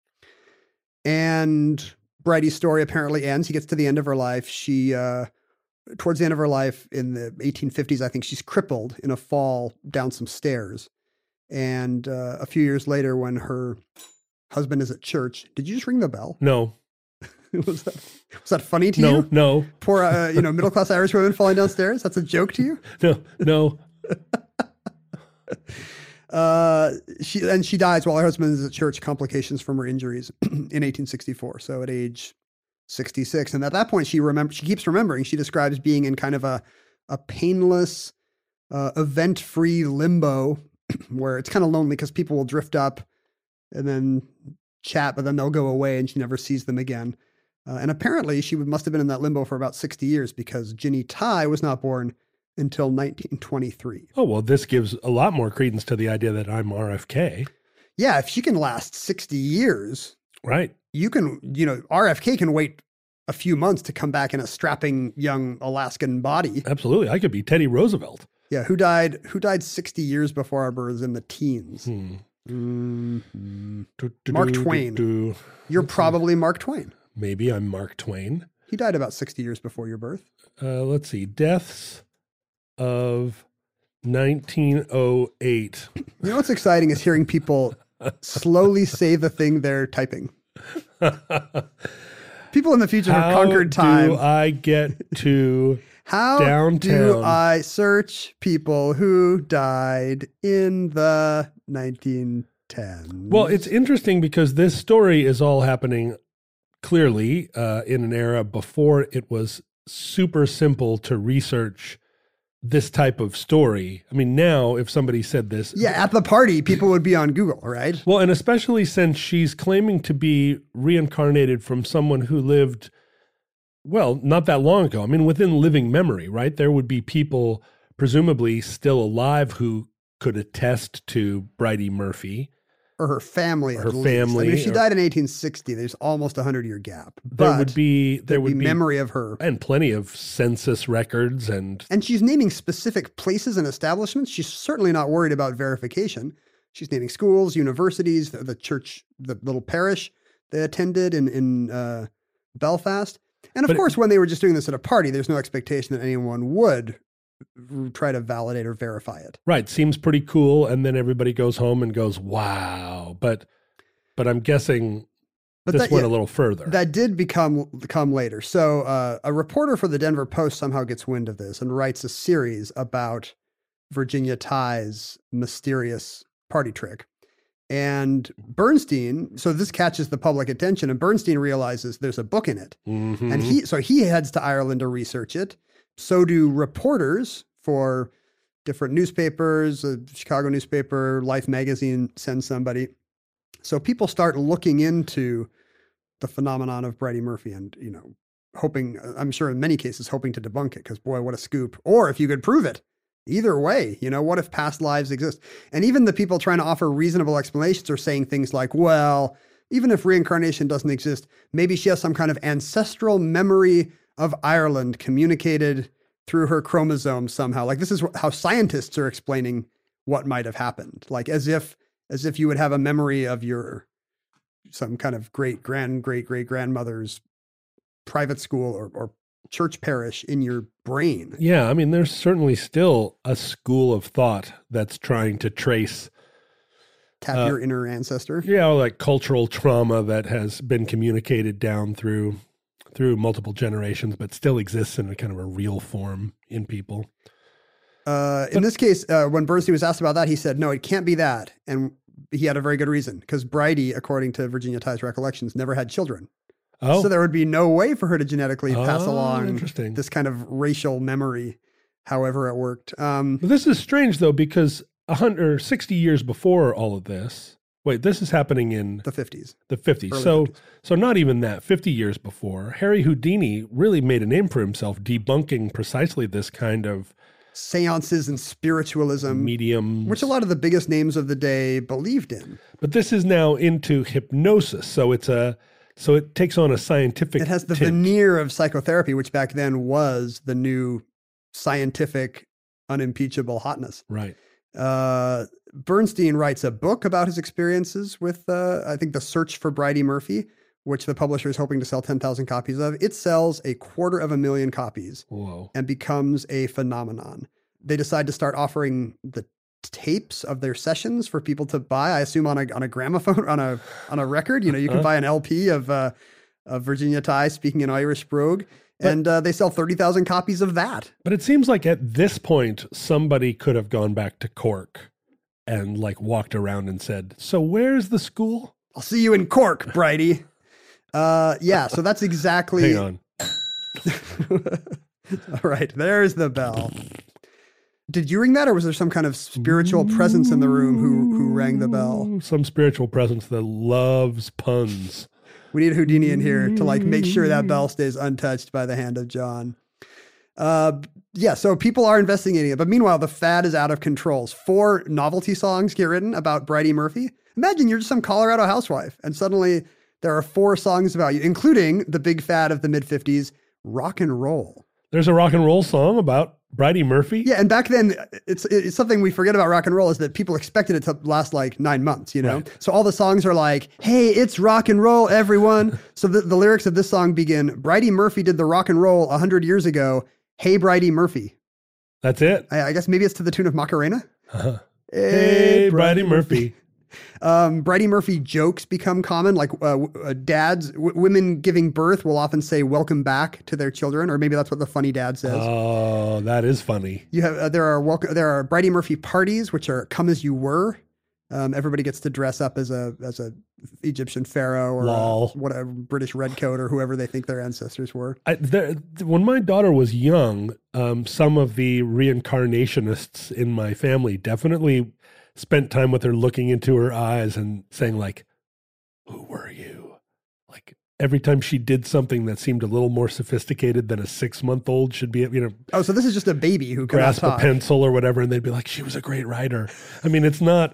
And Bridie's story apparently ends. He gets to the end of her life. Towards the end of her life in the 1850s, I think she's crippled in a fall down some stairs. And a few years later, when her husband is at church, did you just ring the bell? No. Was that funny to you? No. Poor, middle-class Irish women falling downstairs? That's a joke to you? No. She dies while her husband is at church, complications from her injuries in 1864. So at age 66. And at that point, she keeps remembering, she describes being in kind of a painless, event-free limbo where it's kind of lonely because people will drift up and then chat, but then they'll go away and she never sees them again. And apparently she must have been in that limbo for about 60 years because Ginny Tighe was not born until 1923. Oh, well, this gives a lot more credence to the idea that I'm RFK. Yeah, if she can last 60 years, right? RFK can wait a few months to come back in a strapping young Alaskan body. Absolutely. I could be Teddy Roosevelt. Yeah, who died 60 years before our births in the teens. Mark Twain. You're probably Mark Twain. Maybe I'm Mark Twain. He died about 60 years before your birth. Let's see. Deaths of 1908. You know what's exciting is hearing people slowly say the thing they're typing. People in the future have conquered time. How do I get to downtown? Do I search people who died in the 1910s? Well, it's interesting because this story is all happening clearly in an era before it was super simple to research this type of story. I mean, now if somebody said this... Yeah, at the party, people would be on Google, right? Well, and especially since she's claiming to be reincarnated from someone who lived, well, not that long ago. I mean, within living memory, right? There would be people presumably still alive who could attest to Bridey Murphy. Or her family. Her family. I mean, if she died in 1860, there's almost 100-year gap. There would be memory of her. And plenty of census records. And she's naming specific places and establishments. She's certainly not worried about verification. She's naming schools, universities, the church, the little parish they attended in Belfast. And of course, when they were just doing this at a party, there's no expectation that anyone would try to validate or verify it. Right. Seems pretty cool. And then everybody goes home and goes, wow. But I'm guessing this went a little further. That did come later. So a reporter for the Denver Post somehow gets wind of this and writes a series about Virginia Tighe's mysterious party trick. And Bernstein, so this catches the public attention, and Bernstein realizes there's a book in it. Mm-hmm. And he heads to Ireland to research it. So do reporters for different newspapers, a Chicago newspaper, Life magazine sends somebody. So people start looking into the phenomenon of Bridey Murphy and, hoping, I'm sure in many cases, hoping to debunk it because, boy, what a scoop. Or if you could prove it. Either way, what if past lives exist? And even the people trying to offer reasonable explanations are saying things like, well, even if reincarnation doesn't exist, maybe she has some kind of ancestral memory of Ireland communicated through her chromosomes somehow. Like this is how scientists are explaining what might have happened. Like as if you would have a memory of some kind of great grandmother's private school or church parish in your brain. Yeah. I mean, there's certainly still a school of thought that's trying to trace tap your inner ancestor. Yeah. Like cultural trauma that has been communicated down through multiple generations, but still exists in a kind of a real form in people. In this case, when Bernstein was asked about that, he said, no, it can't be that. And he had a very good reason because Bridey, according to Virginia Tighe's recollections, never had children. Oh. So there would be no way for her to genetically pass along interesting. This kind of racial memory, however it worked. This is strange though, because 60 years before all of this, wait, this is happening in the 50s. The 50s. So not even that, 50 years before, Harry Houdini really made a name for himself debunking precisely this kind of seances and spiritualism. Mediums. Which a lot of the biggest names of the day believed in. But this is now into hypnosis. So it takes on a scientific It has the tint. veneer of psychotherapy, which back then was the new scientific, unimpeachable hotness. Right. Bernstein writes a book about his experiences with, I think, The Search for Bridey Murphy, which the publisher is hoping to sell 10,000 copies of. It sells 250,000 copies. Whoa. And becomes a phenomenon. They decide to start offering the tapes of their sessions for people to buy, I assume on a gramophone, on a record. You can buy an LP of Virginia Tighe speaking in Irish brogue. And they sell 30,000 copies of that. But it seems like at this point, somebody could have gone back to Cork and like walked around and said, "So where's the school?" I'll see you in Cork, Bridie. Yeah, so that's exactly. Hang on. All right, there's the bell. Did you ring that, or was there some kind of spiritual presence in the room who rang the bell? Some spiritual presence that loves puns. We need Houdini in here to like make sure that bell stays untouched by the hand of John. Yeah, so people are investigating it, but meanwhile, the fad is out of control. 4 novelty songs get written about Bridie Murphy. Imagine you're just some Colorado housewife, and suddenly there are 4 songs about you, including the big fad of the mid-50s, rock and roll. There's a rock and roll song about Bridie Murphy? Yeah, and back then, it's something we forget about rock and roll is that people expected it to last like 9 months, you know? Right. So all the songs are like, hey, it's rock and roll, everyone. So the lyrics of this song begin, Bridie Murphy did the rock and roll 100 years ago. Hey, Bridie Murphy. That's it. I guess maybe it's to the tune of Macarena. Uh-huh. Hey, Bridie Murphy. Bridie Murphy jokes become common, like women giving birth will often say welcome back to their children, or maybe that's what the funny dad says. Oh, that is funny. You have there are Bridie Murphy parties, which are come as you were. Everybody gets to dress up as a Egyptian pharaoh or whatever British redcoat or whoever they think their ancestors were. When my daughter was young, some of the reincarnationists in my family definitely spent time with her, looking into her eyes and saying like, "Who were you?" Like every time she did something that seemed a little more sophisticated than a 6-month-old should be, you know. Oh, so this is just a baby who can grasp a pencil or whatever, and they'd be like, "She was a great writer." I mean, it's not.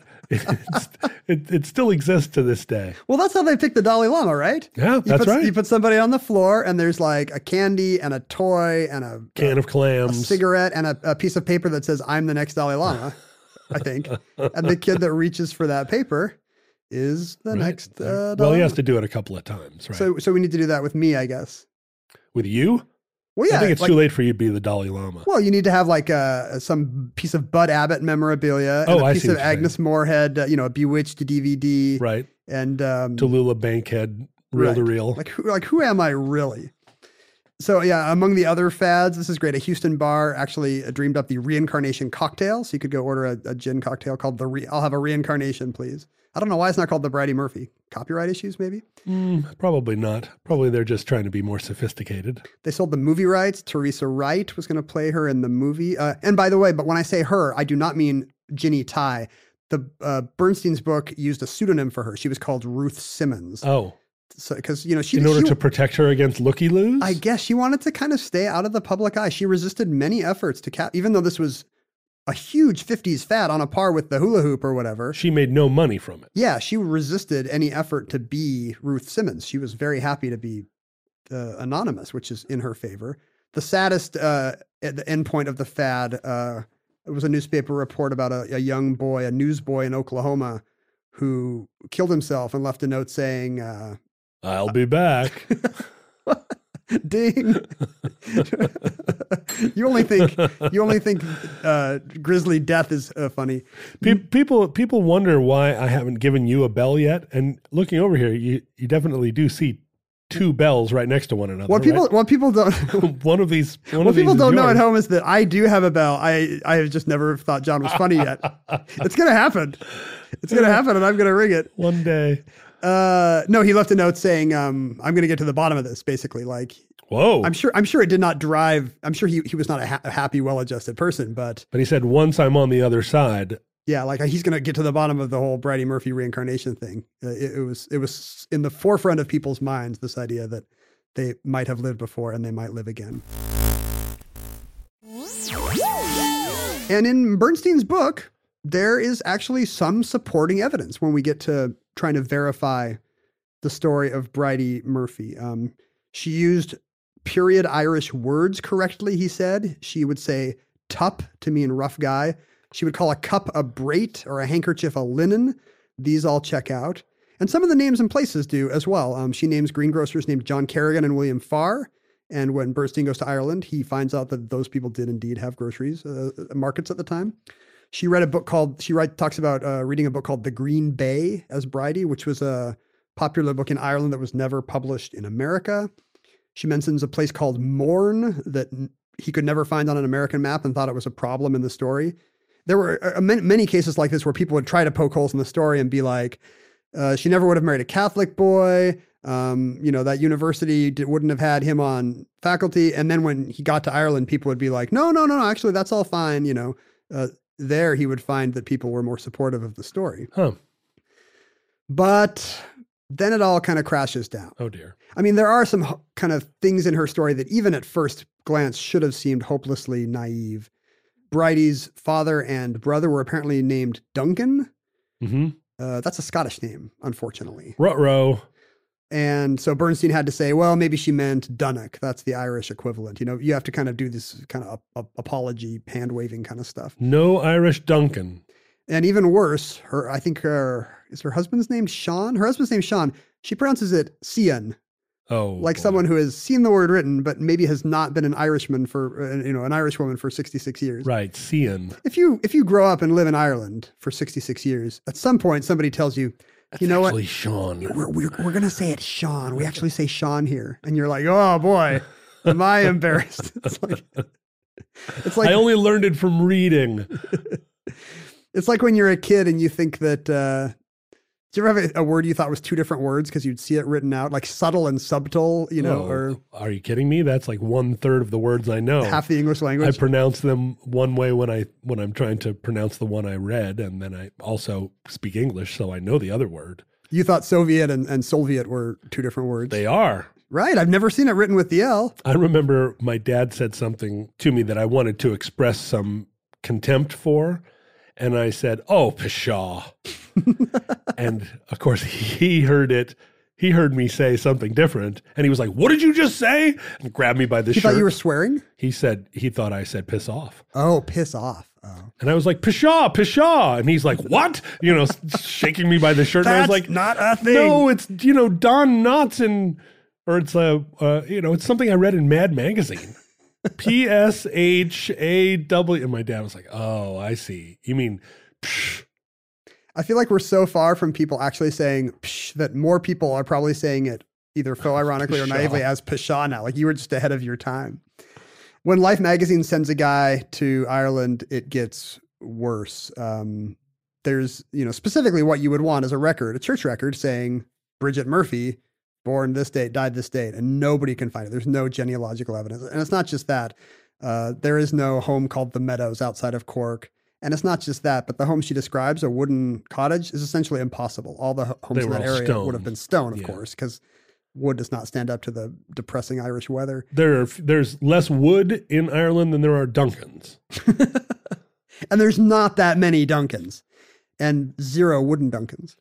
It still exists to this day. Well, that's how they pick the Dalai Lama, right? Yeah, that's right. You put somebody on the floor, and there's like a candy and a toy and a can of clams, a cigarette, and a piece of paper that says, "I'm the next Dalai Lama." I think. And the kid that reaches for that paper is the next. Well, he has to do it a couple of times, right? So we need to do that with me, I guess. With you? Well, yeah. I think it's too late for you to be the Dalai Lama. Well, you need to have like some piece of Bud Abbott memorabilia and a piece of Agnes Moorehead, a Bewitched DVD. Right. And Tallulah Bankhead, reel to reel. Like who am I really? So yeah, among the other fads, this is great. A Houston bar actually dreamed up the reincarnation cocktail. So you could go order a gin cocktail called I'll have a reincarnation, please. I don't know why it's not called the Bridie Murphy. Copyright issues, maybe? Probably not. Probably they're just trying to be more sophisticated. They sold the movie rights. Teresa Wright was going to play her in the movie. And by the way, but when I say her, I do not mean Ginny Tai. The Bernstein's book used a pseudonym for her. She was called Ruth Simmons. Oh. So, because in order to protect her against looky-loos? I guess she wanted to kind of stay out of the public eye. She resisted many efforts to even though this was a huge 50s fad on a par with the hula hoop or whatever. She made no money from it. Yeah, she resisted any effort to be Ruth Simmons. She was very happy to be anonymous, which is in her favor. The saddest at the end point of the fad, it was a newspaper report about a young boy, a newsboy in Oklahoma, who killed himself and left a note saying, I'll be back. Ding. You only think grisly death is funny. People wonder why I haven't given you a bell yet. And looking over here, you definitely do see 2 bells right next to one another. What people don't one of these don't know at home is that I do have a bell. I have just never thought John was funny yet. It's gonna happen. It's gonna happen, and I'm gonna ring it one day. No, he left a note saying, I'm going to get to the bottom of this, basically. Like, whoa. I'm sure it did not drive. I'm sure he was not a happy, well-adjusted person, but he said, once I'm on the other side. Yeah. Like he's going to get to the bottom of the whole Bridie Murphy reincarnation thing. It was in the forefront of people's minds, this idea that they might have lived before and they might live again. And in Bernstein's book, there is actually some supporting evidence when we get to trying to verify the story of Bridie Murphy. She used period Irish words correctly, he said. She would say tup to mean rough guy. She would call a cup a brate or a handkerchief a linen. These all check out. And some of the names and places do as well. She names greengrocers named John Kerrigan and William Farr. And when Bernstein goes to Ireland, he finds out that those people did indeed have groceries, markets at the time. She read a book talks about reading a book called The Green Bay as Bridie, which was a popular book in Ireland that was never published in America. She mentions a place called Mourne that he could never find on an American map and thought it was a problem in the story. There were many cases like this where people would try to poke holes in the story and be like, she never would have married a Catholic boy. That university wouldn't have had him on faculty. And then when he got to Ireland, people would be like, no, actually, that's all fine. There he would find that people were more supportive of the story. Huh. But then it all kind of crashes down. Oh, dear. I mean, there are some kind of things in her story that even at first glance should have seemed hopelessly naive. Bridie's father and brother were apparently named Duncan. Mm-hmm. That's a Scottish name, unfortunately. Ruh-roh. And so Bernstein had to say, well, maybe she meant Dunnock. That's the Irish equivalent. You have to kind of do this kind of apology, hand-waving kind of stuff. No Irish Duncan. And even worse, is her husband's name Sean? Her husband's name Sean. She pronounces it Cian. Oh, like boy. Someone who has seen the word written, but maybe has not been an Irishman for, an Irish woman for 66 years. Right, Cian. If you grow up and live in Ireland for 66 years, at some point somebody tells you, That's you know actually what? Sean. We're going to say it's Sean. We actually say Sean here. And you're like, oh boy, am I embarrassed. It's like I only learned it from reading. It's like when you're a kid and you think that, do you ever have a word you thought was two different words because you'd see it written out, like subtle and subtle, or Are you kidding me? That's like 1/3 of the words I know. half the English I language? pronounce them one way when I'm trying to pronounce the one I read, and then I also speak English, so I know the other word. You thought Soviet and Soviet were two different words. They are. Right. I've never seen it written with the L. I remember my dad said something to me that I wanted to express some contempt for, and I said, "Oh, pshaw." And of course he heard it. He heard me say something different, and he was like, "What did you just say?" And grabbed me by the You shirt. thought you were swearing? He thought I said piss off. Oh, piss off. Oh. And I was like, ppishaw, pshaw. And he's like, what? Shaking me by the shirt. And I was like, not a thing. no, it's, Don Knotts or it's it's something I read in Mad Magazine. PSHAW. And my dad was like, oh, I see. You mean, psh. I feel like we're so far from people actually saying psh, that more people are probably saying it either faux ironically or naively as pshaw now. Like you were just ahead of your time. When Life magazine sends a guy to Ireland, it gets worse. There's, specifically what you would want as a record, a church record saying Bridget Murphy, born this date, died this date, and nobody can find it. There's no genealogical evidence. And it's not just that. There is no home called the Meadows outside of Cork. And it's not just that, but the home she describes, a wooden cottage, is essentially impossible. All the homes in that area would have been stone, of course, because wood does not stand up to the depressing Irish weather. There's less wood in Ireland than there are Duncans. And there's not that many Duncans and 0 wooden Duncans.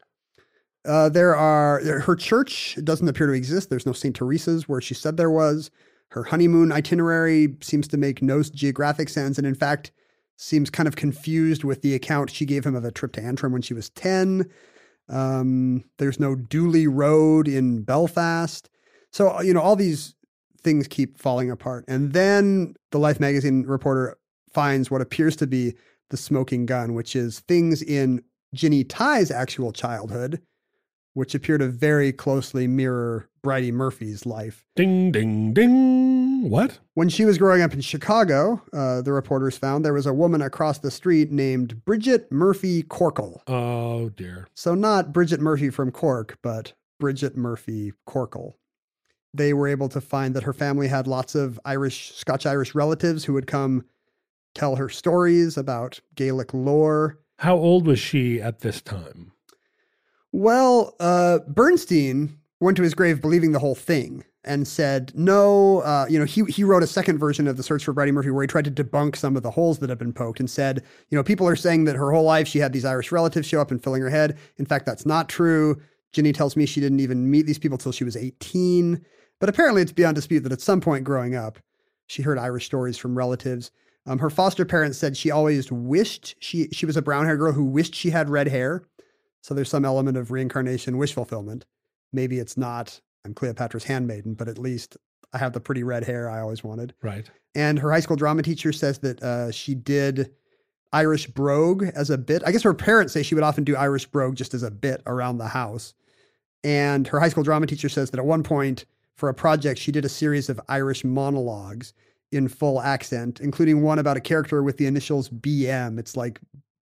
Her church doesn't appear to exist. There's no St. Teresa's where she said there was. Her honeymoon itinerary seems to make no geographic sense. And in fact, seems kind of confused with the account she gave him of a trip to Antrim when she was 10. There's no Dooley Road in Belfast. So, all these things keep falling apart. And then the Life magazine reporter finds what appears to be the smoking gun, which is things in Ginny Tighe's actual childhood, which appear to very closely mirror Bridie Murphy's life. Ding, ding, ding. What? When she was growing up in Chicago, the reporters found there was a woman across the street named Bridget Murphy Corkle. Oh, dear. So not Bridget Murphy from Cork, but Bridget Murphy Corkle. They were able to find that her family had lots of Scotch-Irish relatives who would come tell her stories about Gaelic lore. How old was she at this time? Well, Bernstein went to his grave believing the whole thing and said, no, he wrote a second version of The Search for Bridie Murphy where he tried to debunk some of the holes that had been poked and said, people are saying that her whole life she had these Irish relatives show up and filling her head. In fact, that's not true. Ginny tells me she didn't even meet these people till she was 18. But apparently it's beyond dispute that at some point growing up, she heard Irish stories from relatives. Her foster parents said she always wished she was a brown-haired girl who wished she had red hair. So there's some element of reincarnation wish fulfillment. Maybe it's not, I'm Cleopatra's handmaiden, but at least I have the pretty red hair I always wanted. Right. And her high school drama teacher says that she did Irish brogue as a bit. I guess her parents say she would often do Irish brogue just as a bit around the house. And her high school drama teacher says that at one point for a project, she did a series of Irish monologues in full accent, including one about a character with the initials BM. It's like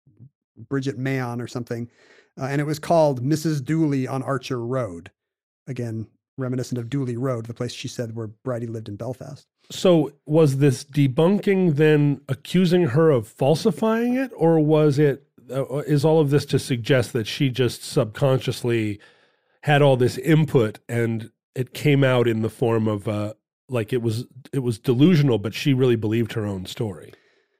Bridget Mayon or something. And it was called Mrs. Dooley on Archer Road. Again, reminiscent of Dooley Road, the place she said where Bridie lived in Belfast. So was this debunking then accusing her of falsifying it, or was it, is all of this to suggest that she just subconsciously had all this input and it came out in the form of like it was delusional, but she really believed her own story?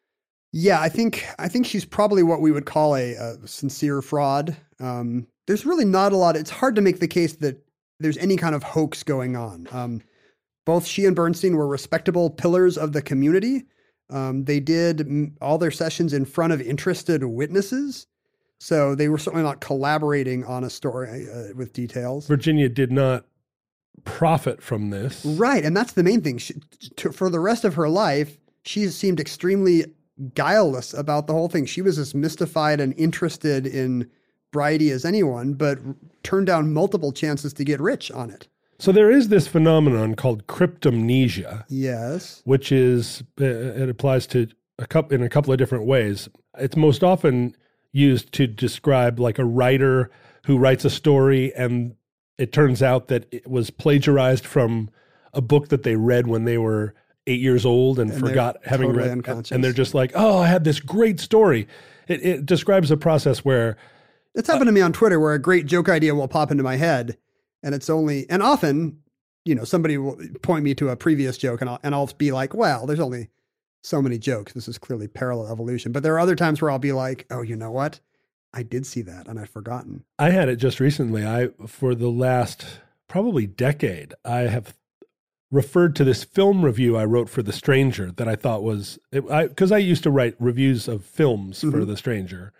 Yeah, I think she's probably what we would call a sincere fraud. There's really not a lot. It's hard to make the case that there's any kind of hoax going on. Both she and Bernstein were respectable pillars of the community. They did all their sessions in front of interested witnesses. So they were certainly not collaborating on a story with details. Virginia did not profit from this. Right. And that's the main thing. For the rest of her life, she seemed extremely guileless about the whole thing. She was as mystified and interested in Bridie as anyone, but turned down multiple chances to get rich on it. So there is this phenomenon called cryptomnesia. Yes. Which is, it applies to in a couple of different ways. It's most often used to describe like a writer who writes a story and it turns out that it was plagiarized from a book that they read when they were 8 years old and forgot having totally read. Unconscious. And they're just like, oh, I had this great story. It describes a process where it's happened to me on Twitter where a great joke idea will pop into my head and and often, somebody will point me to a previous joke and I'll be like, well, there's only so many jokes. This is clearly parallel evolution. But there are other times where I'll be like, oh, you know what? I did see that and I'd forgotten. I had it just recently. For the last probably decade, I have referred to this film review I wrote for The Stranger that I thought was, because I used to write reviews of films for The Stranger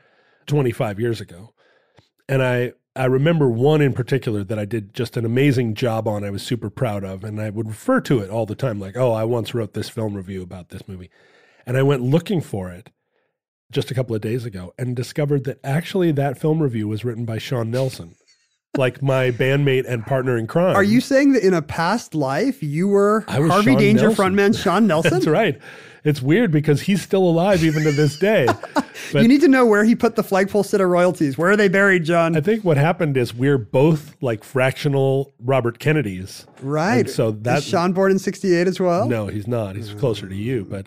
25 years ago. And I remember one in particular that I did just an amazing job on. I was super proud of, and I would refer to it all the time. Like, oh, I once wrote this film review about this movie. And I went looking for it just a couple of days ago and discovered that actually that film review was written by Sean Nelson, like my bandmate and partner in crime. Are you saying that in a past life you were Harvey Sean Danger Nelson. frontman Sean Nelson? That's right. It's weird because he's still alive even to this day. But you need to know where he put the Flagpole Sitta royalties. Where are they buried, John? I think what happened is we're both like fractional Robert Kennedys. Right. And so Is Sean born in 68 as well? No, he's not. He's closer to you, but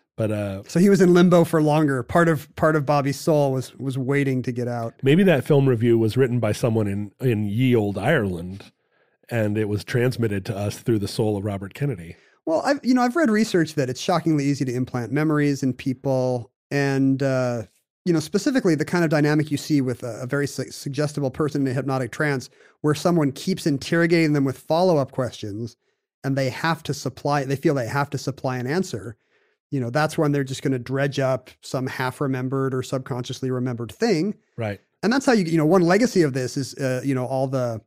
so he was in limbo for longer. Part of Bobby's soul was waiting to get out. Maybe that film review was written by someone in ye old Ireland, and it was transmitted to us through the soul of Robert Kennedy. Well, I've read research that it's shockingly easy to implant memories in people, and specifically the kind of dynamic you see with a very suggestible person in a hypnotic trance, where someone keeps interrogating them with follow-up questions, and they feel they have to supply an answer. That's when they're just going to dredge up some half-remembered or subconsciously remembered thing. Right. And that's how one legacy of this is, all the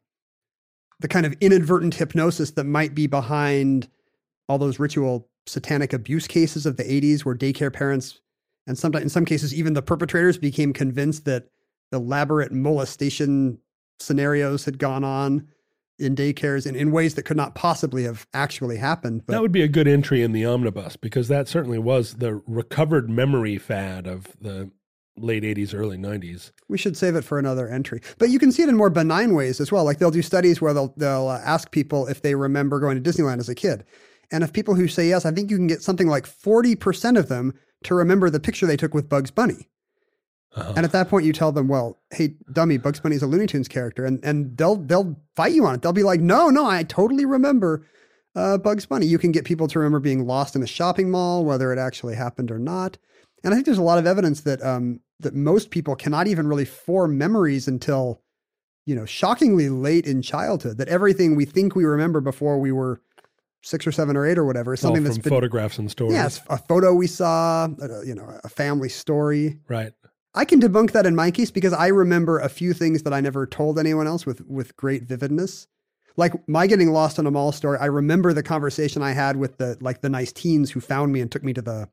kind of inadvertent hypnosis that might be behind all those ritual satanic abuse cases of the 80s where daycare parents, and sometimes in some cases, even the perpetrators became convinced that elaborate molestation scenarios had gone on in daycares in ways that could not possibly have actually happened. But that would be a good entry in the omnibus, because that certainly was the recovered memory fad of the late 80s, early 90s. We should save it for another entry. But you can see it in more benign ways as well. Like they'll do studies where they'll ask people if they remember going to Disneyland as a kid. And if people who say yes, I think you can get something like 40% of them to remember the picture they took with Bugs Bunny. Uh-huh. And at that point you tell them, well, hey, dummy, Bugs Bunny's a Looney Tunes character. And they'll fight you on it. They'll be like, no, I totally remember Bugs Bunny. You can get people to remember being lost in a shopping mall, whether it actually happened or not. And I think there's a lot of evidence that that most people cannot even really form memories until, shockingly late in childhood, that everything we think we remember before we were 6 or 7 or 8 or whatever is something from that's been photographs and stories. Yes, a photo we saw, a family story. Right. I can debunk that in my case because I remember a few things that I never told anyone else with great vividness. Like my getting lost in a mall story, I remember the conversation I had with the nice teens who found me and took me to the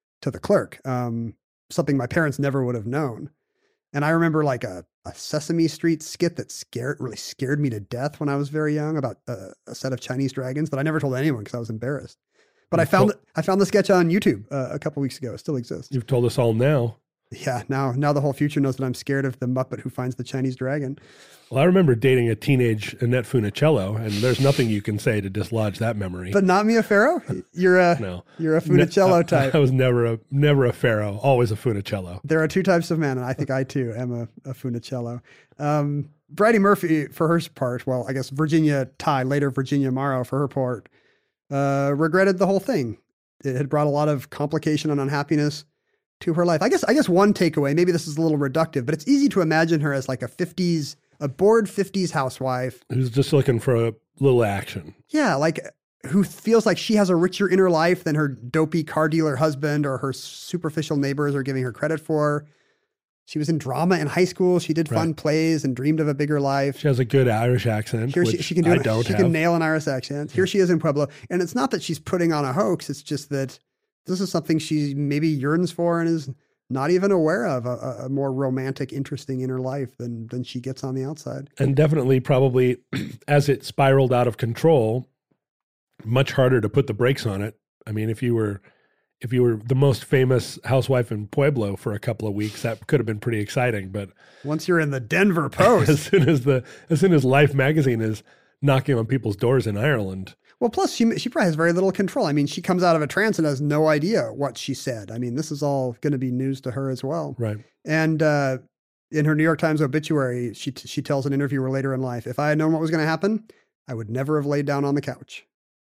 clerk. Something my parents never would have known. And I remember like a Sesame Street skit that really scared me to death when I was very young about a set of Chinese dragons that I never told anyone because I was embarrassed. But I found the sketch on YouTube a couple weeks ago. It still exists. You've told us all now. Yeah, now the whole future knows that I'm scared of the Muppet who finds the Chinese dragon. Well, I remember dating a teenage Annette Funicello, and there's nothing you can say to dislodge that memory. But not Mia Farrow? You're a Funicello type. I was never a Pharaoh, always a Funicello. There are two types of men, and I think I too am a Funicello. Bridie Murphy, for her part, well, I guess Virginia Tighe, later Virginia Morrow, for her part, regretted the whole thing. It had brought a lot of complication and unhappiness to her life. I guess one takeaway, maybe this is a little reductive, but it's easy to imagine her as like a bored 50s housewife. Who's just looking for a little action. Yeah, like who feels like she has a richer inner life than her dopey car dealer husband or her superficial neighbors are giving her credit for. She was in drama in high school. She did fun plays and dreamed of a bigger life. She has a good Irish accent, Here which she can do I don't She have. can nail an Irish accent. Here she is in Pueblo. And it's not that she's putting on a hoax. It's just that this is something she maybe yearns for and is not even aware of, a more romantic, interesting inner life than she gets on the outside. And definitely probably as it spiraled out of control, much harder to put the brakes on it. I mean, if you were the most famous housewife in Pueblo for a couple of weeks, that could have been pretty exciting. But once you're in the Denver Post, as soon as Life magazine is knocking on people's doors in Ireland. Well, plus she probably has very little control. I mean, she comes out of a trance and has no idea what she said. I mean, this is all going to be news to her as well. Right. And in her New York Times obituary, she tells an interviewer later in life, "If I had known what was going to happen, I would never have laid down on the couch."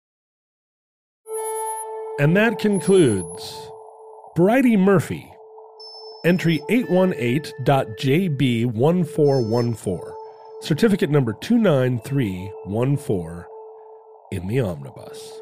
And that concludes Bridie Murphy, entry 818.JB1414, certificate number 29314 in the omnibus.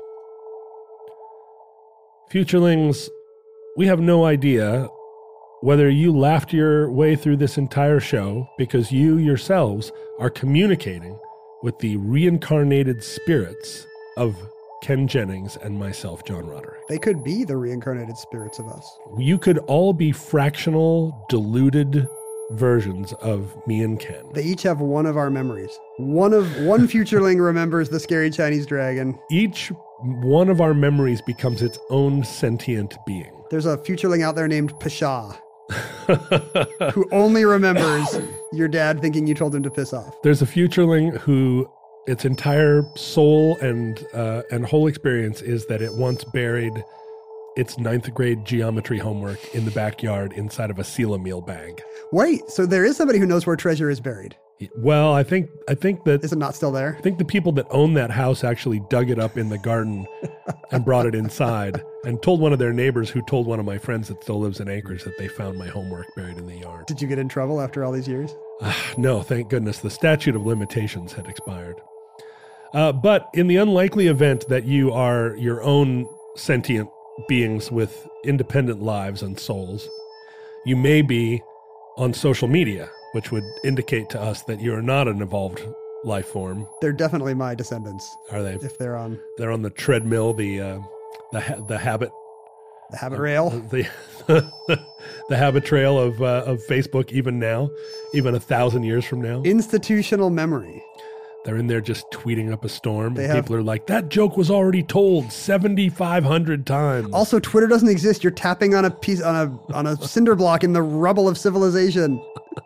Futurelings, we have no idea whether you laughed your way through this entire show because you yourselves are communicating with the reincarnated spirits of Ken Jennings and myself, John Roderick. They could be the reincarnated spirits of us. You could all be fractional, diluted versions of me and Ken. They each have one of our memories. One futureling remembers the scary Chinese dragon. Each one of our memories becomes its own sentient being. There's a futureling out there named Pasha who only remembers your dad thinking you told him to piss off. There's a futureling who its entire soul and whole experience is that it once buried its 9th grade geometry homework in the backyard inside of a Sela meal bag. Wait, so there is somebody who knows where treasure is buried. Well, I think that Is it not still there? I think the people that own that house actually dug it up in the garden and brought it inside and told one of their neighbors who told one of my friends that still lives in Anchorage that they found my homework buried in the yard. Did you get in trouble after all these years? No, thank goodness. The statute of limitations had expired. But in the unlikely event that you are your own sentient beings with independent lives and souls, you may be on social media, which would indicate to us that you're not an evolved life form. They're definitely my descendants. Are they? If they're on They're on the treadmill, the habit, the habit rail. the the habit trail of Facebook. Even now, even 1,000 years from now, Institutional memory. they're in there just tweeting up a storm. They And have- people are like, "That joke was already told 7,500 times." Also, Twitter doesn't exist. You're tapping on a piece on a cinder block in the rubble of civilization.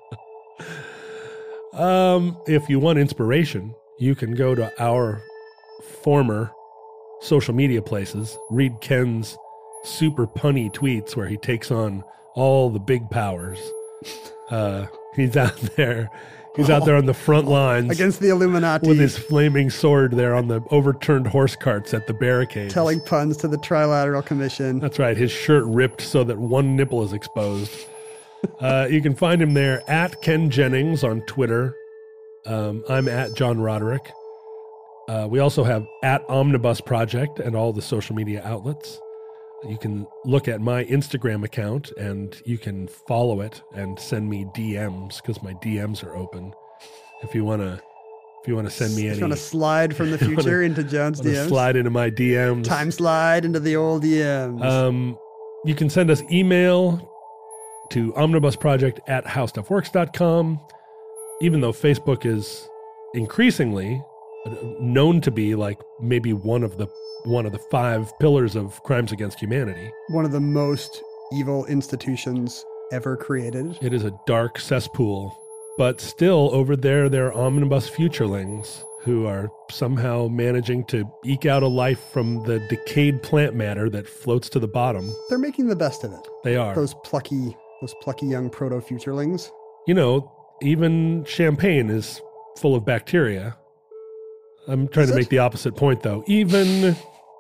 If you want inspiration, you can go to our former social media places, read Ken's super punny tweets where he takes on all the big powers. He's out there on the front lines Against the Illuminati. with his flaming sword there on the overturned horse carts at the barricades. telling puns to the Trilateral Commission. That's right. His shirt ripped so that one nipple is exposed. You can find him there at Ken Jennings on Twitter. I'm at John Roderick. We also have at Omnibus Project and all the social media outlets. You can look at my Instagram account and you can follow it and send me DMs because my DMs are open. If you want to send me Just any, want to slide from the future into John's wanna DMs. slide into my DMs. Time slide into the old DMs. You can send us email to omnibusproject@howstuffworks.com. Even though Facebook is increasingly known to be like maybe one of the one of the 5 pillars of crimes against humanity. One of the most evil institutions ever created. It is a dark cesspool, but still over there are omnibus futurelings who are somehow managing to eke out a life from the decayed plant matter that floats to the bottom. They're making the best of it. They are. Those plucky young proto-futurelings. You know, even champagne is full of bacteria. I'm trying to make the opposite point, though. Even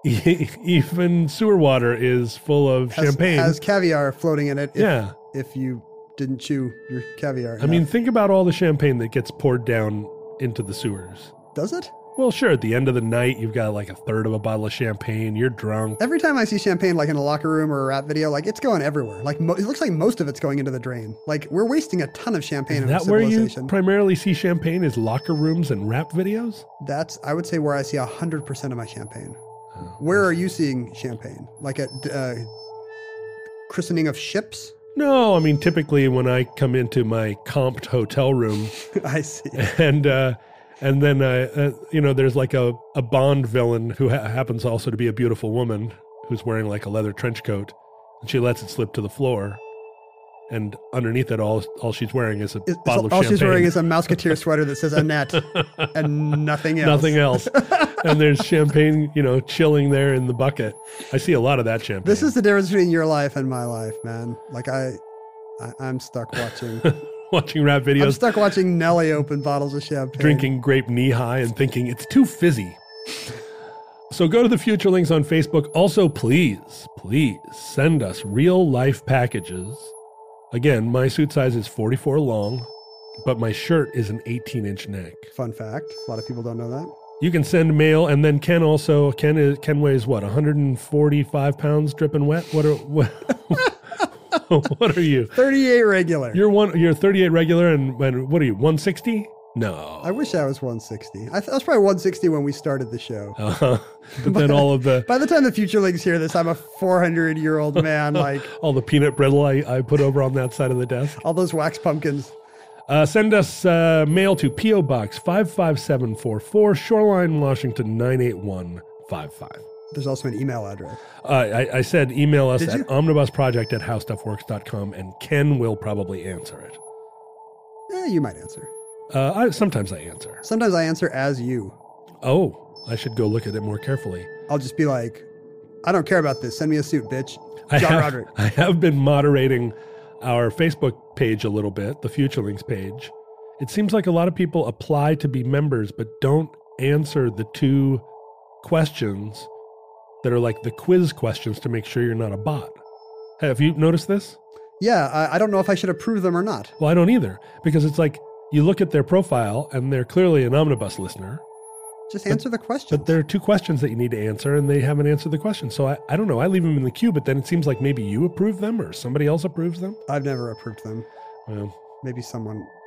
sewer water is full of champagne. Has caviar floating in it. Yeah. If you didn't chew your caviar. I mean, think about all the champagne that gets poured down into the sewers. Does it? Well, sure. At the end of the night, you've got like a third of a bottle of champagne. You're drunk. Every time I see champagne, like in a locker room or a rap video, like it's going everywhere. Like it looks like most of it's going into the drain. Like we're wasting a ton of champagne in our Is that where you civilization. primarily see champagne is locker rooms and rap videos? That's, I would say, where I see 100% of my champagne. Where are you seeing champagne? Like at christening of ships? No, I mean, typically when I come into my comped hotel room I see. and then, there's like a Bond villain who happens also to be a beautiful woman who's wearing like a leather trench coat, and she lets it slip to the floor. And underneath it, all she's wearing is a bottle of champagne. All she's wearing is a Mouseketeer sweater that says Annette and nothing else. Nothing else. And there's champagne, chilling there in the bucket. I see a lot of that champagne. This is the difference between your life and my life, man. Like I'm stuck watching. Watching rap videos. I'm stuck watching Nelly open bottles of champagne. Drinking grape knee-high and thinking it's too fizzy. So go to the Futurelings on Facebook. Also, please send us real-life packages. Again, my suit size is 44 long, but my shirt is an 18-inch neck. Fun fact. A lot of people don't know that. You can send mail, and then Ken weighs what, 145 pounds dripping wet? What are you? 38 regular. You're 38 regular, and what are you, 160? No. I wish I was 160. I was probably 160 when we started the show. But then all of the... By the time the Futurelings hear this, I'm a 400-year-old man. Like all the peanut brittle I put over on that side of the desk. All those wax pumpkins. Send us mail to P.O. Box 55744, Shoreline, Washington 98155. There's also an email address. I said email us at omnibusproject@howstuffworks.com, and Ken will probably answer it. You might answer. Sometimes I answer. Sometimes I answer as you. Oh, I should go look at it more carefully. I'll just be like, I don't care about this. Send me a suit, bitch. John Roderick. I have been moderating our Facebook page a little bit, the Futurelings page. It seems like a lot of people apply to be members, but don't answer the 2 questions that are like the quiz questions to make sure you're not a bot. Have you noticed this? Yeah, I don't know if I should approve them or not. Well, I don't either, because it's like you look at their profile and they're clearly an omnibus listener. Just answer the question. But there are 2 questions that you need to answer, and they haven't answered the question. So I don't know. I leave them in the queue, but then it seems like maybe you approve them or somebody else approves them. I've never approved them. Well, maybe some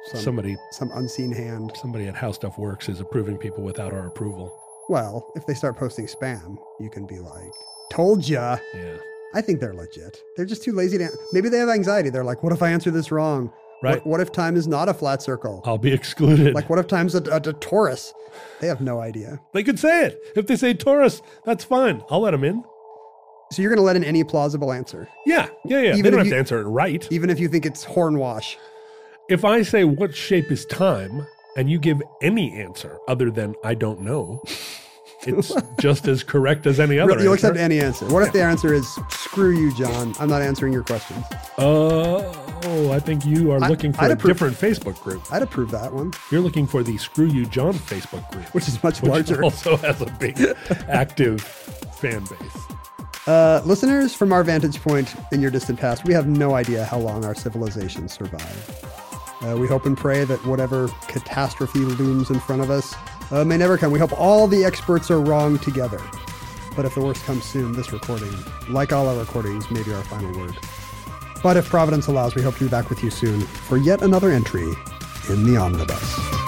unseen hand. Somebody at How Stuff Works is approving people without our approval. Well, if they start posting spam, you can be like, told ya. Yeah. I think they're legit. They're just too lazy to... Maybe they have anxiety. They're like, what if I answer this wrong? Right. What if time is not a flat circle? I'll be excluded. Like, what if time's a torus? They have no idea. They could say it. If they say Taurus, that's fine. I'll let them in. So you're going to let in any plausible answer? Yeah. They don't have to answer it right. Even if you think it's hornwash? If I say, what shape is time, and you give any answer other than I don't know, it's just as correct as any other answer. You'll accept any answer. What if the answer is, screw you, John, I'm not answering your questions? I think you are looking for a different Facebook group. I'd approve that one. You're looking for the Screw You John Facebook group. Which is much larger. Which also has a big active fan base. Listeners, from our vantage point in your distant past, we have no idea how long our civilization survived. We hope and pray that whatever catastrophe looms in front of us may never come. We hope all the experts are wrong together. But if the worst comes soon, this recording, like all our recordings, may be our final word. But if Providence allows, we hope to be back with you soon for yet another entry in the Omnibus.